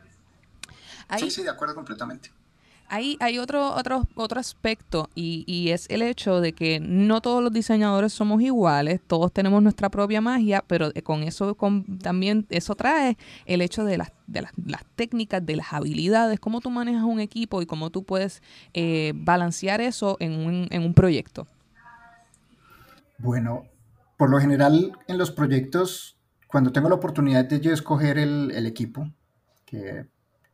Speaker 4: Hay, sí, sí, de acuerdo completamente.
Speaker 2: Hay, hay otro, otro, otro aspecto y, y es el hecho de que no todos los diseñadores somos iguales, todos tenemos nuestra propia magia, pero con eso con, también eso trae el hecho de las, de las, las técnicas, de las habilidades, cómo tú manejas un equipo y cómo tú puedes eh, balancear eso en un, en un proyecto.
Speaker 4: Bueno, por lo general en los proyectos, cuando tengo la oportunidad de yo escoger el, el equipo, que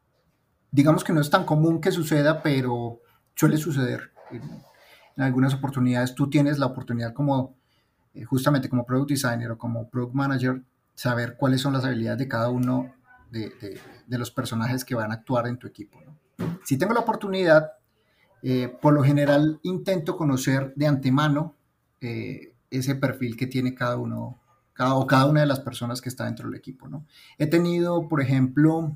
Speaker 4: digamos que no es tan común que suceda, pero suele suceder. En, en algunas oportunidades tú tienes la oportunidad como, eh, justamente como Product Designer o como Product Manager, saber cuáles son las habilidades de cada uno de, de, de los personajes que van a actuar en tu equipo, ¿no? Si tengo la oportunidad, eh, por lo general intento conocer de antemano eh, ese perfil que tiene cada uno, cada, o cada una de las personas que está dentro del equipo, ¿no? He tenido, por ejemplo,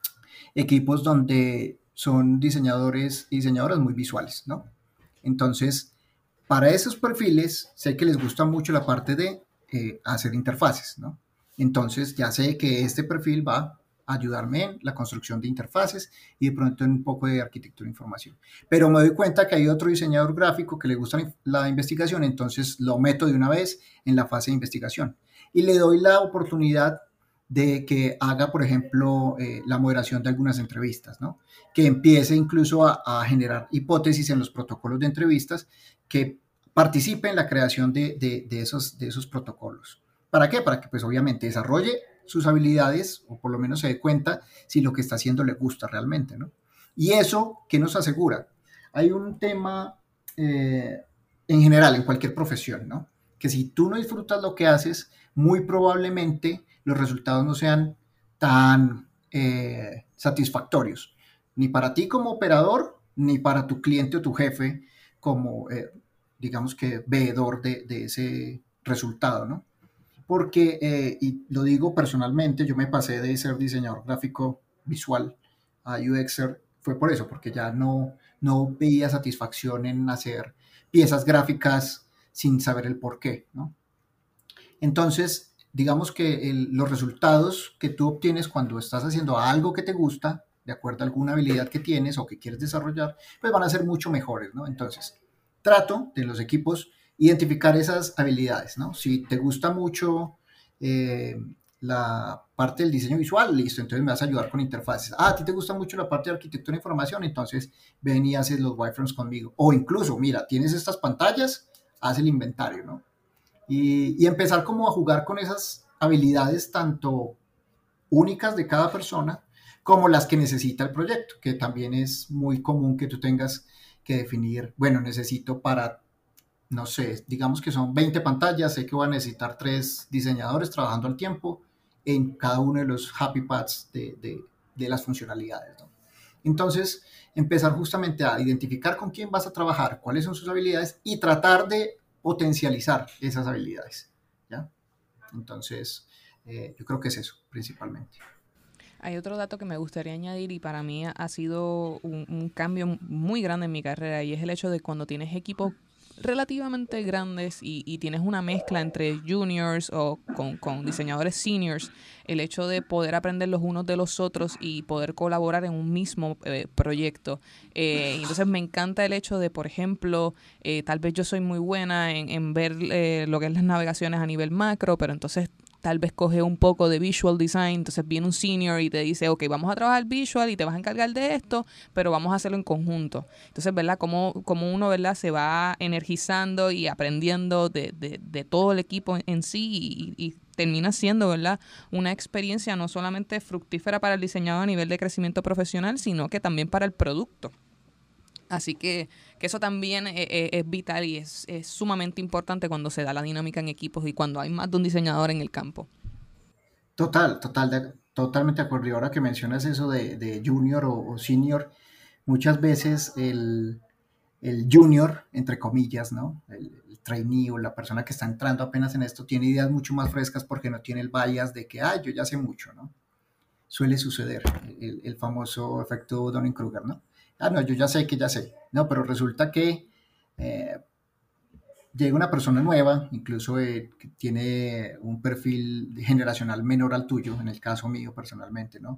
Speaker 4: equipos donde son diseñadores y diseñadoras muy visuales, ¿no? Entonces, para esos perfiles, sé que les gusta mucho la parte de eh, hacer interfaces, ¿no? Entonces, ya sé que este perfil va a ayudarme en la construcción de interfaces y de pronto en un poco de arquitectura de información. Pero me doy cuenta que hay otro diseñador gráfico que le gusta la investigación, entonces lo meto de una vez en la fase de investigación y le doy la oportunidad de que haga, por ejemplo, eh, la moderación de algunas entrevistas, ¿no? Que empiece incluso a, a generar hipótesis en los protocolos de entrevistas, que participe en la creación de, de, de, esos, de esos protocolos. ¿Para qué? Para que, pues, obviamente desarrolle sus habilidades o por lo menos se dé cuenta si lo que está haciendo le gusta realmente, ¿no? Y eso, ¿qué nos asegura? Hay un tema eh, en general, en cualquier profesión, ¿no? Que si tú no disfrutas lo que haces, muy probablemente los resultados no sean tan eh, satisfactorios, ni para ti como operador, ni para tu cliente o tu jefe como, eh, digamos que, veedor de, de ese resultado, ¿no? Porque, eh, y lo digo personalmente, yo me pasé de ser diseñador gráfico visual a U Xer, fue por eso, porque ya no, no veía satisfacción en hacer piezas gráficas sin saber el por qué, ¿no? Entonces, digamos que el, los resultados que tú obtienes cuando estás haciendo algo que te gusta, de acuerdo a alguna habilidad que tienes o que quieres desarrollar, pues van a ser mucho mejores, ¿no? Entonces, trato de los equipos identificar esas habilidades, ¿no? Si te gusta mucho eh, la parte del diseño visual, listo, entonces me vas a ayudar con interfaces. Ah, a ti te gusta mucho la parte de arquitectura de información, entonces ven y haces los wireframes conmigo. O incluso, mira, tienes estas pantallas, haz el inventario, ¿no? Y, y empezar como a jugar con esas habilidades tanto únicas de cada persona como las que necesita el proyecto, que también es muy común que tú tengas que definir, bueno, necesito para, no sé, digamos que son veinte pantallas, sé que voy a necesitar tres diseñadores trabajando al tiempo en cada uno de los happy paths de, de, de las funcionalidades, ¿no? Entonces, empezar justamente a identificar con quién vas a trabajar, cuáles son sus habilidades y tratar de potencializar esas habilidades, ¿ya? Entonces, eh, yo creo que es eso, principalmente.
Speaker 2: Hay otro dato que me gustaría añadir y para mí ha sido un, un cambio muy grande en mi carrera, y es el hecho de cuando tienes equipos relativamente grandes y, y tienes una mezcla entre juniors o con, con diseñadores seniors, el hecho de poder aprender los unos de los otros y poder colaborar en un mismo eh, proyecto. Eh, entonces me encanta el hecho de, por ejemplo, eh, tal vez yo soy muy buena en, en ver eh, lo que es las navegaciones a nivel macro, pero entonces tal vez coge un poco de visual design, entonces viene un senior y te dice, ok, vamos a trabajar visual y te vas a encargar de esto, pero vamos a hacerlo en conjunto. Entonces, ¿verdad? Como, como uno, ¿verdad? Se va energizando y aprendiendo de, de, de todo el equipo en sí, y, y termina siendo, ¿verdad?, una experiencia no solamente fructífera para el diseñador a nivel de crecimiento profesional, sino que también para el producto. Así que, que eso también es, es, es vital y es, es sumamente importante cuando se da la dinámica en equipos y cuando hay más de un diseñador en el campo.
Speaker 4: Total, total, de, totalmente de acuerdo. Y ahora que mencionas eso de, de junior o, o senior, muchas veces el, el junior, entre comillas, ¿no? El, el trainee o la persona que está entrando apenas en esto tiene ideas mucho más frescas porque no tiene el bias de que, ah, yo ya sé mucho, ¿no? Suele suceder, el, el famoso efecto Dunning-Kruger, ¿no? Ah, no, yo ya sé que ya sé. No, pero resulta que eh, llega una persona nueva, incluso eh, que tiene un perfil generacional menor al tuyo, en el caso mío personalmente, ¿no?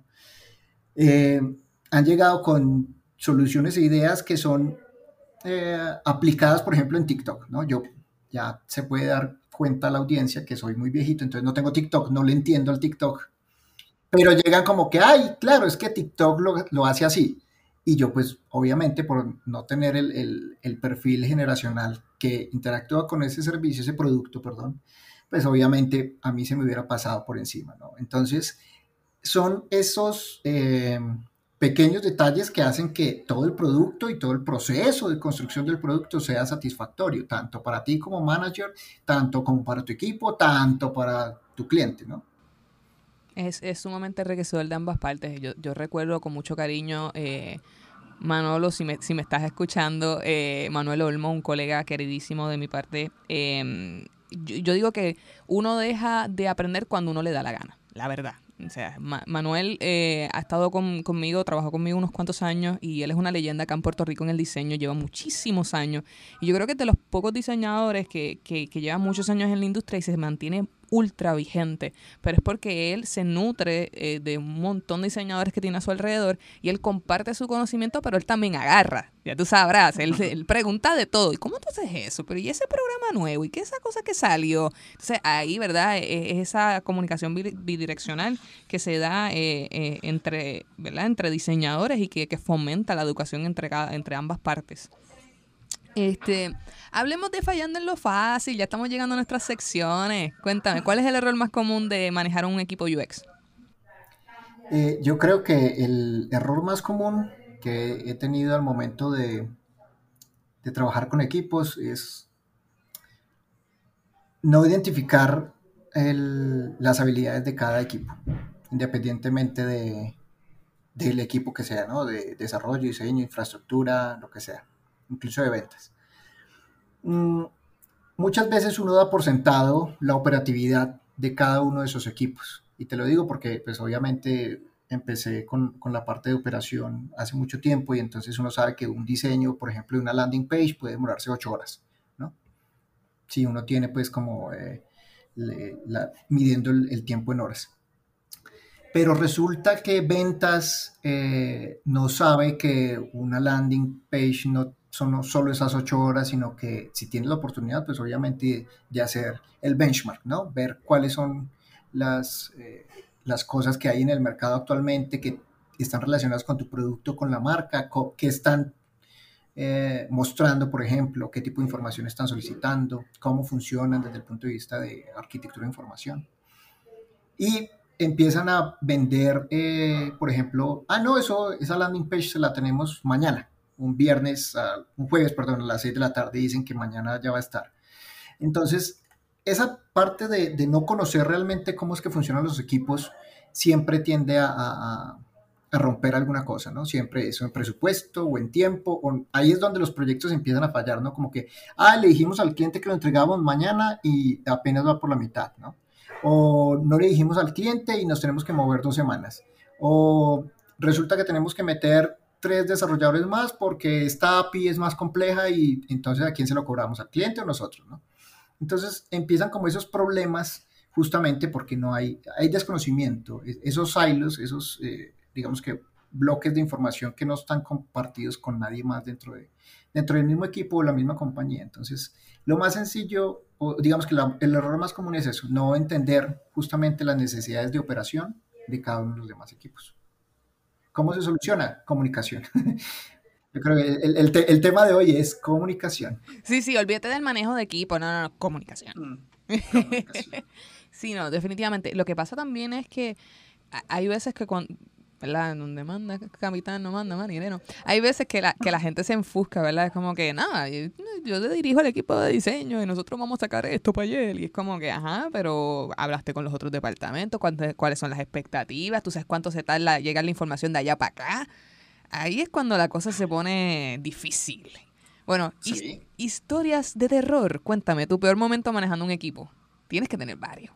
Speaker 4: Eh, han llegado con soluciones e ideas que son eh, aplicadas, por ejemplo, en TikTok, ¿no? Yo ya se puede dar cuenta a la audiencia que soy muy viejito, entonces no tengo TikTok, no le entiendo al TikTok, pero llegan como que, ay, claro, es que TikTok lo, lo hace así. Y yo, pues, obviamente, por no tener el, el, el perfil generacional que interactúa con ese servicio, ese producto, perdón, pues obviamente a mí se me hubiera pasado por encima, ¿no? Entonces, son esos eh, pequeños detalles que hacen que todo el producto y todo el proceso de construcción del producto sea satisfactorio, tanto para ti como manager, tanto como para tu equipo, tanto para tu cliente, ¿no?
Speaker 2: Es, es sumamente enriquecedor de ambas partes. Yo, yo recuerdo con mucho cariño, eh, Manolo, si me, si me estás escuchando, eh, Manuel Olmo, un colega queridísimo de mi parte, eh, yo, yo digo que uno deja de aprender cuando uno le da la gana, la verdad. O sea, Ma- Manuel eh, ha estado con, conmigo, trabajó conmigo unos cuantos años y él es una leyenda acá en Puerto Rico en el diseño, lleva muchísimos años. Y yo creo que es de los pocos diseñadores que, que, que llevan muchos años en la industria y se mantiene ultra vigente, pero es porque él se nutre eh, de un montón de diseñadores que tiene a su alrededor y él comparte su conocimiento, pero él también agarra, ya tú sabrás, él, él pregunta de todo, ¿y cómo tú haces eso? Pero ¿y ese programa nuevo? ¿Y qué esa cosa que salió? Entonces ahí, ¿verdad? Es, es esa comunicación bidireccional que se da eh, eh, entre, ¿verdad? Entre diseñadores y que, que fomenta la educación entre, cada, entre ambas partes. Este, hablemos de fallando en lo fácil, ya estamos llegando a nuestras secciones. Cuéntame, ¿cuál es el error más común de manejar un equipo U X?
Speaker 4: Eh, yo creo que el error más común que he tenido al momento de, de trabajar con equipos es no identificar el, las habilidades de cada equipo, independientemente de, del equipo que sea, ¿no? De desarrollo, diseño, infraestructura, lo que sea, incluso de ventas. Mm, muchas veces uno da por sentado la operatividad de cada uno de esos equipos. Y te lo digo porque, pues obviamente, empecé con, con la parte de operación hace mucho tiempo y entonces uno sabe que un diseño, por ejemplo, de una landing page puede demorarse ocho horas, ¿no? Si uno tiene, pues, como eh, le, la, midiendo el, el tiempo en horas. Pero resulta que ventas eh, no sabe que una landing page no son no solo esas ocho horas, sino que si tienes la oportunidad, pues obviamente de hacer el benchmark, ¿no? Ver cuáles son las, eh, las cosas que hay en el mercado actualmente que están relacionadas con tu producto, con la marca, co- que están eh, mostrando, por ejemplo, qué tipo de información están solicitando, cómo funcionan desde el punto de vista de arquitectura de información. Y empiezan a vender, eh, por ejemplo, ah, no, eso, esa landing page se la tenemos mañana, un viernes, uh, un jueves, perdón, a las seis de la tarde dicen que mañana ya va a estar. Entonces, esa parte de, de no conocer realmente cómo es que funcionan los equipos siempre tiende a, a, a romper alguna cosa, ¿no? Siempre eso en presupuesto o en tiempo, o, ahí es donde los proyectos empiezan a fallar, ¿no? Como que, ah, le dijimos al cliente que lo entregábamos mañana y apenas va por la mitad, ¿no? O no le dijimos al cliente y nos tenemos que mover dos semanas. O resulta que tenemos que meter tres desarrolladores más porque esta A P I es más compleja y entonces ¿a quién se lo cobramos? ¿Al cliente o nosotros, no? Entonces empiezan como esos problemas justamente porque no hay, hay desconocimiento, esos silos, esos, eh, digamos que bloques de información que no están compartidos con nadie más dentro, de, dentro del mismo equipo o la misma compañía. Entonces, lo más sencillo, o digamos que la, el error más común es eso, no entender justamente las necesidades de operación de cada uno de los demás equipos. ¿Cómo se soluciona? Comunicación. Yo creo que el, el, te, el tema de hoy es comunicación.
Speaker 2: Sí, sí, olvídate del manejo de equipo, no, no, no, comunicación.
Speaker 4: Mm, comunicación.
Speaker 2: Sí, no, definitivamente. Lo que pasa también es que a- hay veces que con, ¿verdad? Donde manda capitán, no manda marinero. Hay veces que la, que la gente se enfusca, ¿verdad? Es como que, nada, yo, yo te dirijo al equipo de diseño y nosotros vamos a sacar esto para ayer. Y es como que, ajá, pero hablaste con los otros departamentos, cuántas- cuáles son las expectativas, tú sabes cuánto se tarda llegar la información de allá para acá. Ahí es cuando la cosa se pone difícil. Bueno, his-
Speaker 4: Sí.
Speaker 2: historias de terror. Cuéntame, tu peor momento manejando un equipo. Tienes que tener varios.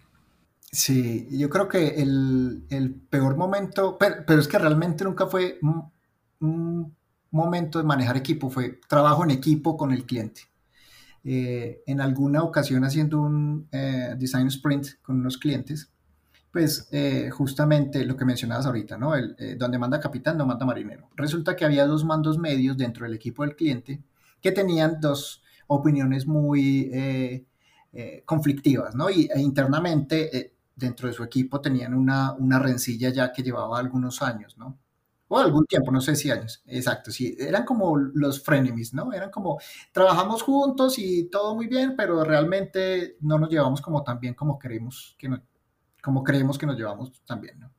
Speaker 4: Sí, yo creo que el, el peor momento, pero, pero es que realmente nunca fue un, un momento de manejar equipo, fue trabajo en equipo con el cliente. Eh, en alguna ocasión haciendo un eh, design sprint con unos clientes, pues eh, justamente lo que mencionabas ahorita, ¿no? El, eh, donde manda capitán no manda marinero. Resulta que había dos mandos medios dentro del equipo del cliente que tenían dos opiniones muy eh, eh, conflictivas, ¿no? Y e internamente eh, dentro de su equipo tenían una, una rencilla ya que llevaba algunos años, ¿no? O algún tiempo, no sé si años. Exacto, sí. Eran como los frenemies, ¿no? Eran como, trabajamos juntos y todo muy bien, pero realmente no nos llevamos como tan bien como queremos que nos, como creemos que nos llevamos también, ¿no?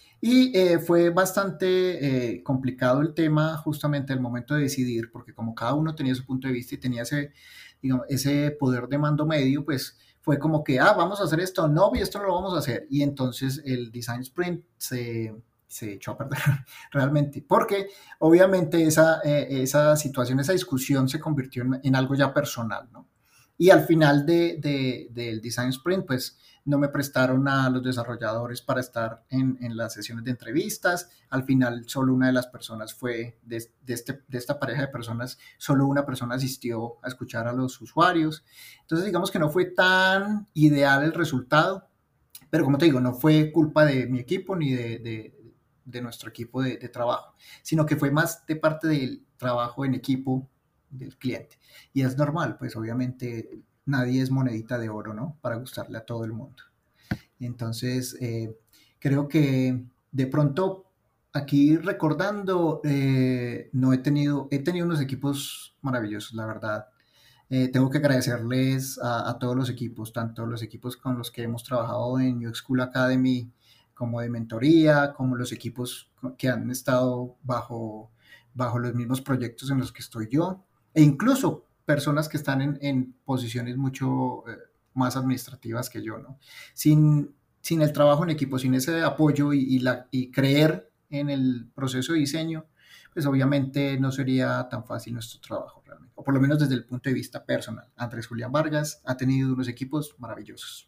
Speaker 4: Y eh, fue bastante eh, complicado el tema justamente el momento de decidir, porque como cada uno tenía su punto de vista y tenía ese, digamos, ese poder de mando medio, pues fue como que, ah, vamos a hacer esto, no, y esto no lo vamos a hacer. Y entonces el design sprint se, se echó a perder realmente, porque obviamente esa, eh, esa situación, esa discusión se convirtió en, en algo ya personal, ¿no? Y al final de, de, del design sprint, pues no me prestaron a los desarrolladores para estar en, en las sesiones de entrevistas. Al final, solo una de las personas fue, de, de, este, de esta pareja de personas, solo una persona asistió a escuchar a los usuarios. Entonces, digamos que no fue tan ideal el resultado, pero como te digo, no fue culpa de mi equipo ni de, de, de nuestro equipo de, de trabajo, sino que fue más de parte del trabajo en equipo del cliente. Y es normal, pues obviamente nadie es monedita de oro, ¿no? Para gustarle a todo el mundo. Y entonces, eh, creo que de pronto, aquí recordando, eh, no he tenido, he tenido unos equipos maravillosos, la verdad. Eh, tengo que agradecerles a, a todos los equipos, tanto los equipos con los que hemos trabajado en U X School Academy, como de mentoría, como los equipos que han estado bajo, bajo los mismos proyectos en los que estoy yo, e incluso personas que están en, en posiciones mucho eh, más administrativas que yo, ¿no? Sin, sin el trabajo en equipo, sin ese apoyo y, y, la, y creer en el proceso de diseño, pues obviamente no sería tan fácil nuestro trabajo realmente, o por lo menos desde el punto de vista personal. Andrés Julián Vargas ha tenido unos equipos maravillosos.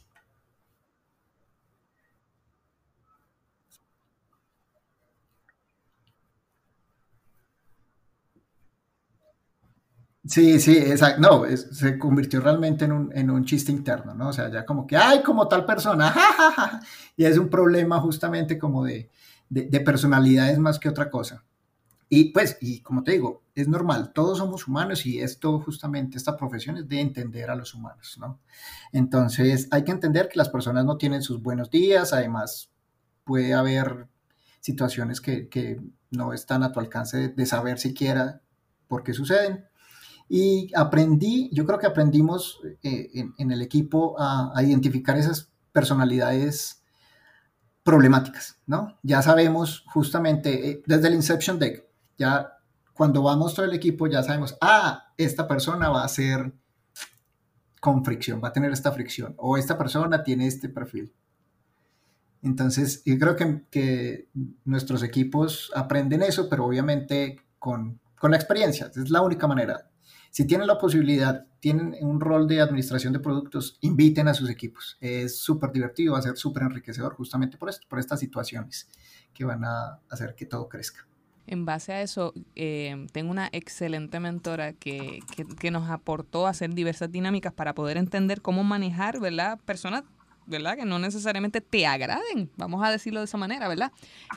Speaker 4: Sí, sí, exacto. No, es- se convirtió realmente en un, en un chiste interno, ¿no? O sea, ya como que, ay, como tal persona, ja, ja, ja", y es un problema justamente como de, de, de personalidades más que otra cosa. Y pues, y como te digo, es normal, todos somos humanos y esto justamente, esta profesión es de entender a los humanos, ¿no? Entonces hay que entender que las personas no tienen sus buenos días, además puede haber situaciones que, que no están a tu alcance de, de saber siquiera por qué suceden. Y aprendí, yo creo que aprendimos eh, en, en, el equipo a, a identificar esas personalidades problemáticas, ¿no? Ya sabemos justamente eh, desde el Inception Deck, ya cuando vamos todo el equipo ya sabemos, ah, esta persona va a ser con fricción, va a tener esta fricción, o esta persona tiene este perfil. Entonces, yo creo que, que nuestros equipos aprenden eso, pero obviamente con, con la experiencia, es la única manera. Si tienen la posibilidad, tienen un rol de administración de productos, inviten a sus equipos. Es súper divertido, va a ser súper enriquecedor justamente por esto, por estas situaciones que van a hacer que todo crezca.
Speaker 2: En base a eso, eh, tengo una excelente mentora que, que, que nos aportó a hacer diversas dinámicas para poder entender cómo manejar, ¿verdad? Personas, ¿verdad? Que no necesariamente te agraden, vamos a decirlo de esa manera, ¿verdad?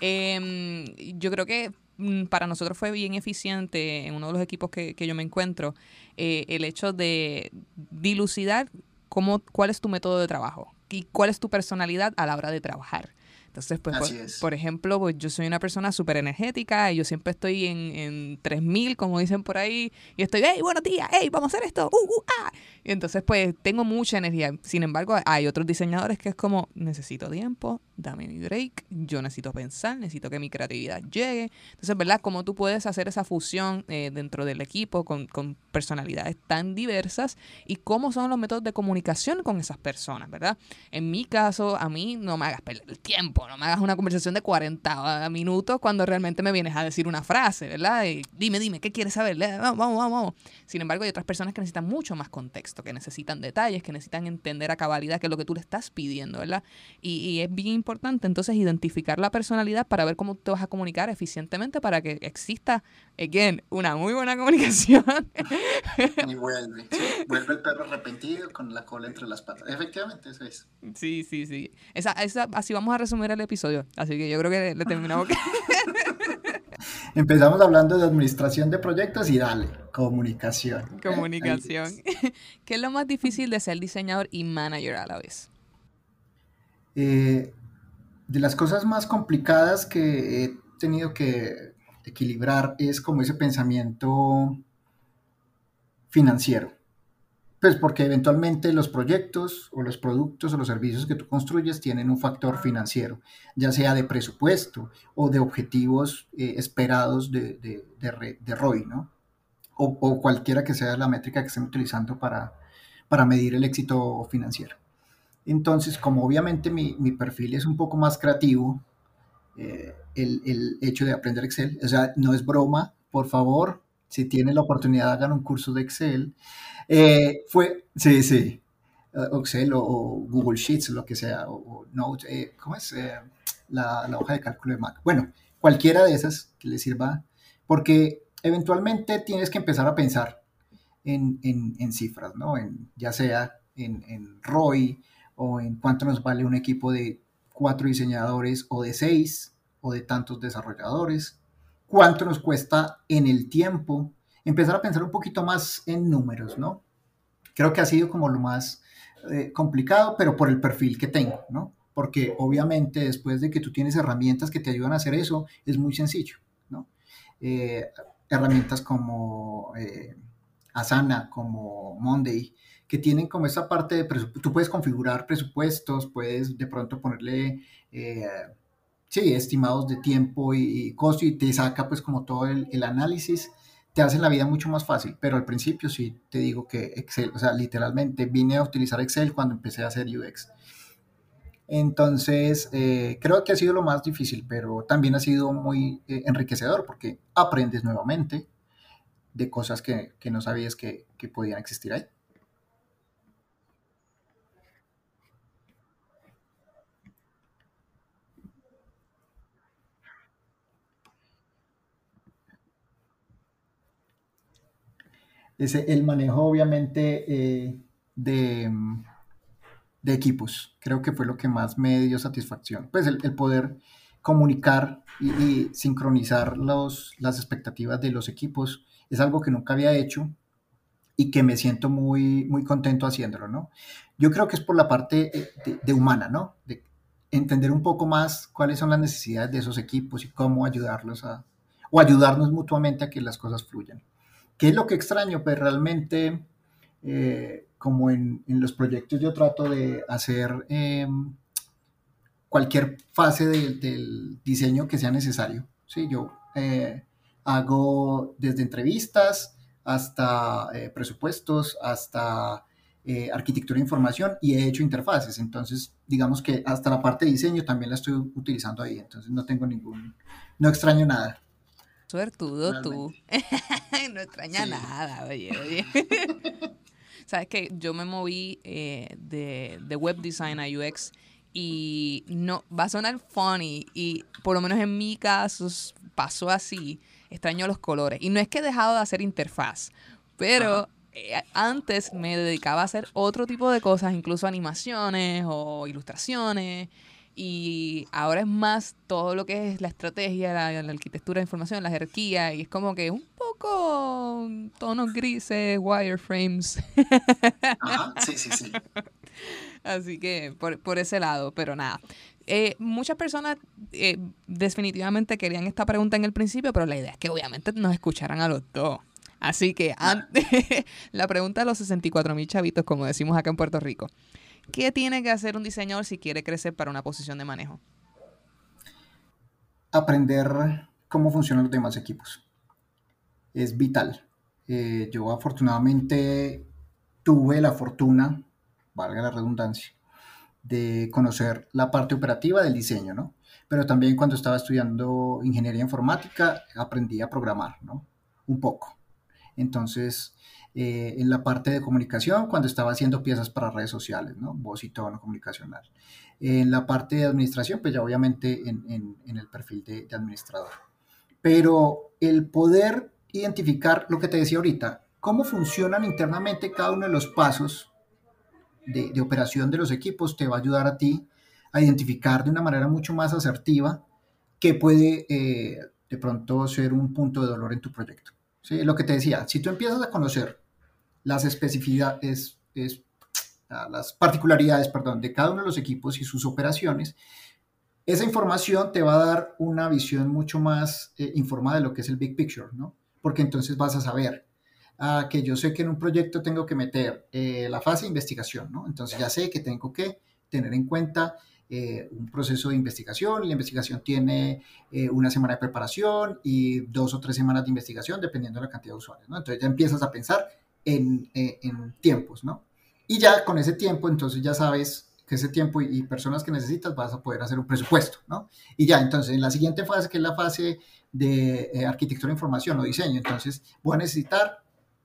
Speaker 2: Eh, yo creo que para nosotros fue bien eficiente en uno de los equipos que, que yo me encuentro eh, el hecho de dilucidar cómo, cuál es tu método de trabajo y cuál es tu personalidad a la hora de trabajar. Entonces, pues, por, por ejemplo, pues yo soy una persona súper energética y yo siempre estoy en, en tres mil, como dicen por ahí, y estoy, hey, buenos días, hey, vamos a hacer esto, uh, uh, ah. Y entonces, pues, tengo mucha energía. Sin embargo, hay otros diseñadores que es como, necesito tiempo, dame mi break, yo necesito pensar, necesito que mi creatividad llegue. Entonces, ¿verdad? ¿Cómo tú puedes hacer esa fusión eh, dentro del equipo con, con personalidades tan diversas y cómo son los métodos de comunicación con esas personas, ¿verdad? En mi caso, a mí no me hagas perder el tiempo, no me hagas una conversación de cuarenta minutos cuando realmente me vienes a decir una frase, ¿verdad? Y dime, dime, ¿qué quieres saber? Vamos, vamos, vamos. Sin embargo, hay otras personas que necesitan mucho más contexto, que necesitan detalles, que necesitan entender a cabalidad qué es lo que tú le estás pidiendo, ¿verdad? Y, y es bien importante entonces identificar la personalidad para ver cómo te vas a comunicar eficientemente para que exista, again, una muy buena comunicación.
Speaker 4: Y vuelve, sí, vuelve el perro arrepentido con la cola entre las patas. Efectivamente, eso es.
Speaker 2: Sí, sí, sí. Esa, esa, así vamos a resumir el episodio. Así que yo creo que le terminamos.
Speaker 4: Empezamos hablando de administración de proyectos y dale, comunicación.
Speaker 2: Comunicación. ¿Eh? ¿Qué es lo más difícil de ser diseñador y manager a la vez?
Speaker 4: Eh, de las cosas más complicadas que he tenido que equilibrar es como ese pensamiento financiero. Pues porque eventualmente los proyectos o los productos o los servicios que tú construyes tienen un factor financiero, ya sea de presupuesto o de objetivos eh, esperados de, de, de, de R O I, ¿no? O, o cualquiera que sea la métrica que estén utilizando para, para medir el éxito financiero. Entonces, como obviamente mi, mi perfil es un poco más creativo, eh, el, el hecho de aprender Excel, o sea, no es broma, por favor, si tienen la oportunidad hagan un curso de Excel. Eh, fue, sí, sí, uh, Excel o, o Google Sheets, lo que sea, o, o Note, eh, ¿cómo es? Eh, la, la hoja de cálculo de Mac. Bueno, cualquiera de esas que les sirva, porque eventualmente tienes que empezar a pensar en, en, en cifras, ¿no? En, ya sea en, en R O I o en cuánto nos vale un equipo de cuatro diseñadores o de seis o de tantos desarrolladores, cuánto nos cuesta en el tiempo, empezar a pensar un poquito más en números, ¿no? Creo que ha sido como lo más eh, complicado, pero por el perfil que tengo, ¿no? Porque obviamente después de que tú tienes herramientas que te ayudan a hacer eso, es muy sencillo, ¿no? Eh, herramientas como eh, Asana, como Monday, que tienen como esa parte de presupuesto, tú puedes configurar presupuestos, puedes de pronto ponerle... Eh, sí, estimados de tiempo y, y costo y te saca pues como todo el, el análisis, te hace la vida mucho más fácil, pero al principio sí te digo que Excel, o sea, literalmente vine a utilizar Excel cuando empecé a hacer U X. Entonces, eh, creo que ha sido lo más difícil, pero también ha sido muy eh, enriquecedor porque aprendes nuevamente de cosas que, que no sabías que, que podían existir ahí. Ese, el manejo obviamente eh, de, de equipos, creo que fue lo que más me dio satisfacción. Pues el, el poder comunicar y, y sincronizar los, las expectativas de los equipos es algo que nunca había hecho y que me siento muy, muy contento haciéndolo, ¿no? Yo creo que es por la parte de, de humana, ¿no? De entender un poco más cuáles son las necesidades de esos equipos y cómo ayudarlos a, o ayudarnos mutuamente a que las cosas fluyan. ¿Qué es lo que extraño? Pues realmente, eh, como en, en los proyectos yo trato de hacer eh, cualquier fase de, del diseño que sea necesario, ¿sí? Yo eh, hago desde entrevistas hasta eh, presupuestos, hasta eh, arquitectura de información y he hecho interfaces. Entonces, digamos que hasta la parte de diseño también la estoy utilizando ahí. Entonces, no tengo ningún, no extraño nada.
Speaker 2: Suertudo
Speaker 4: Realmente.
Speaker 2: tú. No extraña
Speaker 4: Sí.
Speaker 2: nada, oye, oye. Sabes que yo me moví eh, de, de web design a U X y no va a sonar funny y por lo menos en mi caso pasó así. Extraño los colores y no es que he dejado de hacer interfaz, pero eh, antes me dedicaba a hacer otro tipo de cosas, incluso animaciones o ilustraciones. Y ahora es más todo lo que es la estrategia, la, la arquitectura de información, la jerarquía, y es como que un poco tonos grises, wireframes.
Speaker 4: Ajá, sí, sí, sí.
Speaker 2: Así que por, por ese lado, pero nada. Eh, muchas personas eh, definitivamente querían esta pregunta en el principio, pero la idea es que obviamente nos escucharan a los dos. Así que antes, la pregunta de los sesenta y cuatro mil chavitos, como decimos acá en Puerto Rico. ¿Qué tiene que hacer un diseñador si quiere crecer para una posición de manejo?
Speaker 4: Aprender cómo funcionan los demás equipos. Es vital. Eh, yo afortunadamente tuve la fortuna, valga la redundancia, de conocer la parte operativa del diseño, ¿no? Pero también cuando estaba estudiando ingeniería informática aprendí a programar, ¿no? Un poco. Entonces, eh, en la parte de comunicación, cuando estaba haciendo piezas para redes sociales, ¿no? Voz y tono comunicacional. En la parte de administración, pues ya obviamente en, en, en el perfil de, de administrador. Pero el poder identificar lo que te decía ahorita, cómo funcionan internamente cada uno de los pasos de, de operación de los equipos, te va a ayudar a ti a identificar de una manera mucho más asertiva qué puede eh, de pronto ser un punto de dolor en tu proyecto. ¿Sí? Lo que te decía, si tú empiezas a conocer las especificidades, es, las particularidades, perdón, de cada uno de los equipos y sus operaciones, esa información te va a dar una visión mucho más eh, informada de lo que es el big picture, ¿no? Porque entonces vas a saber ah, que yo sé que en un proyecto tengo que meter eh, la fase de investigación, ¿no? Entonces ya sé que tengo que tener en cuenta eh, un proceso de investigación, y la investigación tiene eh, una semana de preparación y dos o tres semanas de investigación, dependiendo de la cantidad de usuarios, ¿no? Entonces ya empiezas a pensar en, eh, en tiempos, ¿no? Y ya con ese tiempo, entonces ya sabes que ese tiempo y, y personas que necesitas vas a poder hacer un presupuesto, ¿no? Y ya, entonces en la siguiente fase, que es la fase de eh, arquitectura de información o diseño, entonces voy a necesitar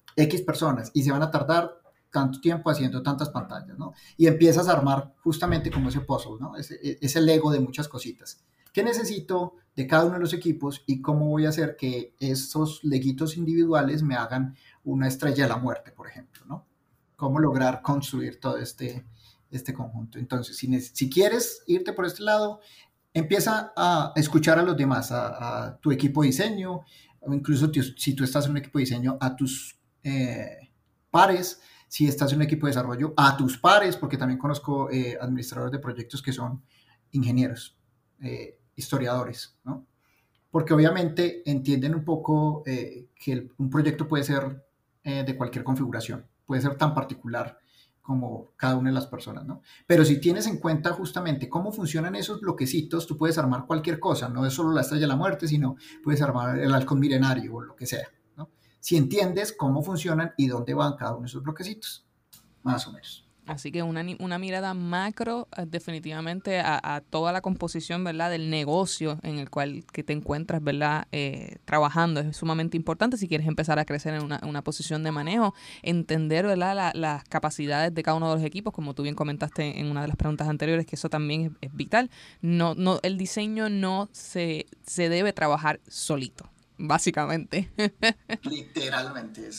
Speaker 4: X personas y se van a tardar tanto tiempo haciendo tantas pantallas, ¿no? Y empiezas a armar justamente como ese puzzle, ¿no? Ese, ese Lego de muchas cositas. ¿Qué necesito de cada uno de los equipos y cómo voy a hacer que esos leguitos individuales me hagan una estrella de la muerte, por ejemplo, ¿no? Cómo lograr construir todo este, este conjunto. Entonces, si, si quieres irte por este lado, empieza a escuchar a los demás, a, a tu equipo de diseño, o incluso tu, si tú estás en un equipo de diseño, a tus eh, pares, si estás en un equipo de desarrollo, a tus pares, porque también conozco eh, administradores de proyectos que son ingenieros, eh, historiadores, ¿no? Porque obviamente entienden un poco eh, que el, un proyecto puede ser eh, de cualquier configuración, puede ser tan particular como cada una de las personas, ¿no? Pero si tienes en cuenta justamente cómo funcionan esos bloquecitos, tú puedes armar cualquier cosa, no es solo la estrella de la muerte, sino puedes armar el halcón milenario o lo que sea, ¿no? Si entiendes cómo funcionan y dónde van cada uno de esos bloquecitos, más o menos.
Speaker 2: Así que una, una mirada macro eh, definitivamente a, a toda la composición, ¿verdad?, del negocio en el cual que te encuentras, ¿verdad?, eh, trabajando es sumamente importante si quieres empezar a crecer en una, una posición de manejo, entender, ¿verdad?, la, las capacidades de cada uno de los equipos, como tú bien comentaste en una de las preguntas anteriores, que eso también es, es vital. No, no, el diseño no se, se debe trabajar solito, básicamente.
Speaker 4: Literalmente es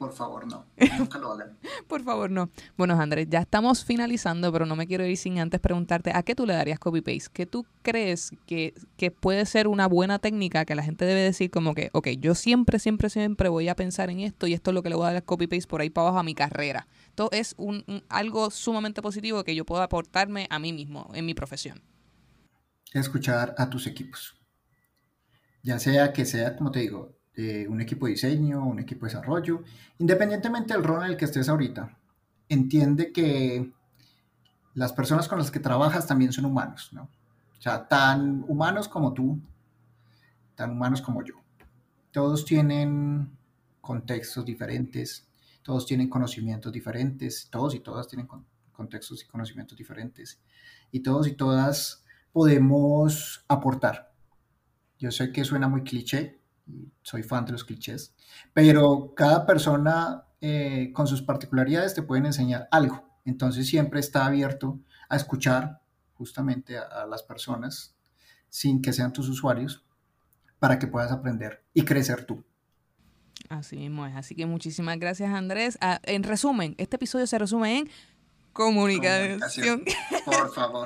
Speaker 4: Por favor, no. Nunca lo hagan.
Speaker 2: Por favor, no. Bueno, Andrés, ya estamos finalizando, pero no me quiero ir sin antes preguntarte ¿a qué tú le darías copy-paste? ¿Qué tú crees que, que puede ser una buena técnica que la gente debe decir como que, ok, yo siempre, siempre, siempre voy a pensar en esto y esto es lo que le voy a dar copy-paste por ahí para abajo a mi carrera? Esto es un, un, algo sumamente positivo que yo puedo aportarme a mí mismo en mi profesión.
Speaker 4: Escuchar a tus equipos. Ya sea que sea, como te digo, eh, un equipo de diseño, un equipo de desarrollo, independientemente del rol en el que estés ahorita, entiende que las personas con las que trabajas también son humanos, ¿no? O sea, tan humanos como tú, tan humanos como yo. Todos tienen contextos diferentes, todos tienen conocimientos diferentes, todos y todas tienen con- contextos y conocimientos diferentes, y todos y todas podemos aportar. Yo sé que suena muy cliché, y soy fan de los clichés, pero cada persona eh, con sus particularidades te pueden enseñar algo. Entonces siempre está abierto a escuchar justamente a, a las personas sin que sean tus usuarios para que puedas aprender y crecer tú.
Speaker 2: Así mismo es. Así que muchísimas gracias, Andrés. Ah, en resumen, este episodio se resume en comunicación.
Speaker 4: Comunicación, por favor.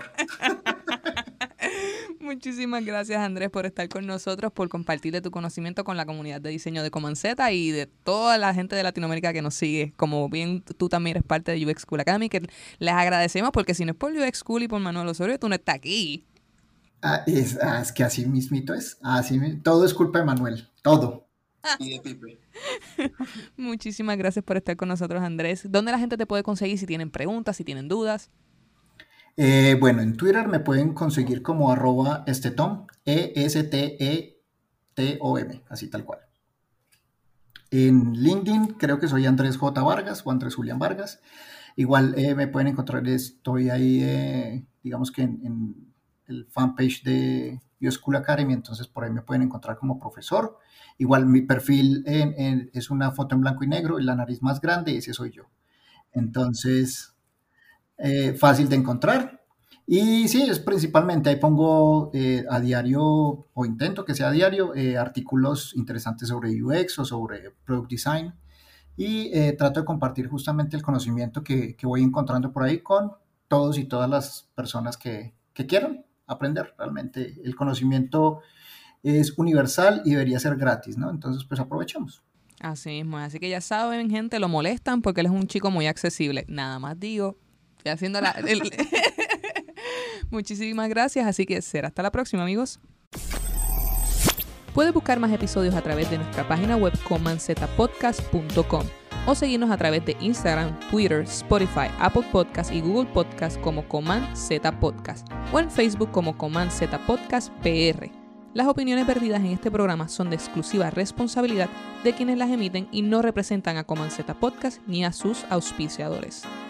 Speaker 2: Muchísimas gracias, Andrés, por estar con nosotros, por compartir de tu conocimiento con la comunidad de diseño de Command Z y de toda la gente de Latinoamérica que nos sigue. Como bien tú también eres parte de U X School Academy, que les agradecemos porque si no es por U X School y por Manuel Osorio, tú no estás aquí.
Speaker 4: Ah, es, ah, es que así mismito es. Así, mi- todo es culpa de Manuel. Todo. Y de Pipe.
Speaker 2: Muchísimas gracias por estar con nosotros, Andrés. ¿Dónde la gente te puede conseguir si tienen preguntas, si tienen dudas?
Speaker 4: Eh, bueno, en Twitter me pueden conseguir como arroba estetom, E S T E T O M, así tal cual. En LinkedIn creo que soy Andrés J. Vargas o Andrés Julián Vargas. Igual eh, me pueden encontrar, estoy ahí, eh, digamos que en, en el fanpage de U X School Academy, entonces por ahí me pueden encontrar como profesor. Igual mi perfil en- en- es una foto en blanco y negro y la nariz más grande, ese soy yo. Entonces, eh, fácil de encontrar. Y sí, es principalmente, ahí pongo eh, a diario, o intento que sea a diario, eh, artículos interesantes sobre U X o sobre Product Design. Y eh, trato de compartir justamente el conocimiento que, que voy encontrando por ahí con todos y todas las personas que, que quieran aprender. Realmente el conocimiento es universal y debería ser gratis, ¿no? Entonces, pues aprovechemos.
Speaker 2: Así mismo, así que ya saben, gente, lo molestan porque él es un chico muy accesible. Nada más digo, estoy haciendo la... el- Muchísimas gracias, así que será hasta la próxima, amigos. Puedes buscar más episodios a través de nuestra página web command z podcast punto com o seguirnos a través de Instagram, Twitter, Spotify, Apple Podcast y Google Podcast como Command Z Podcast o en Facebook como Command Z Podcast P R. Las opiniones vertidas en este programa son de exclusiva responsabilidad de quienes las emiten y no representan a Command Z Podcast ni a sus auspiciadores.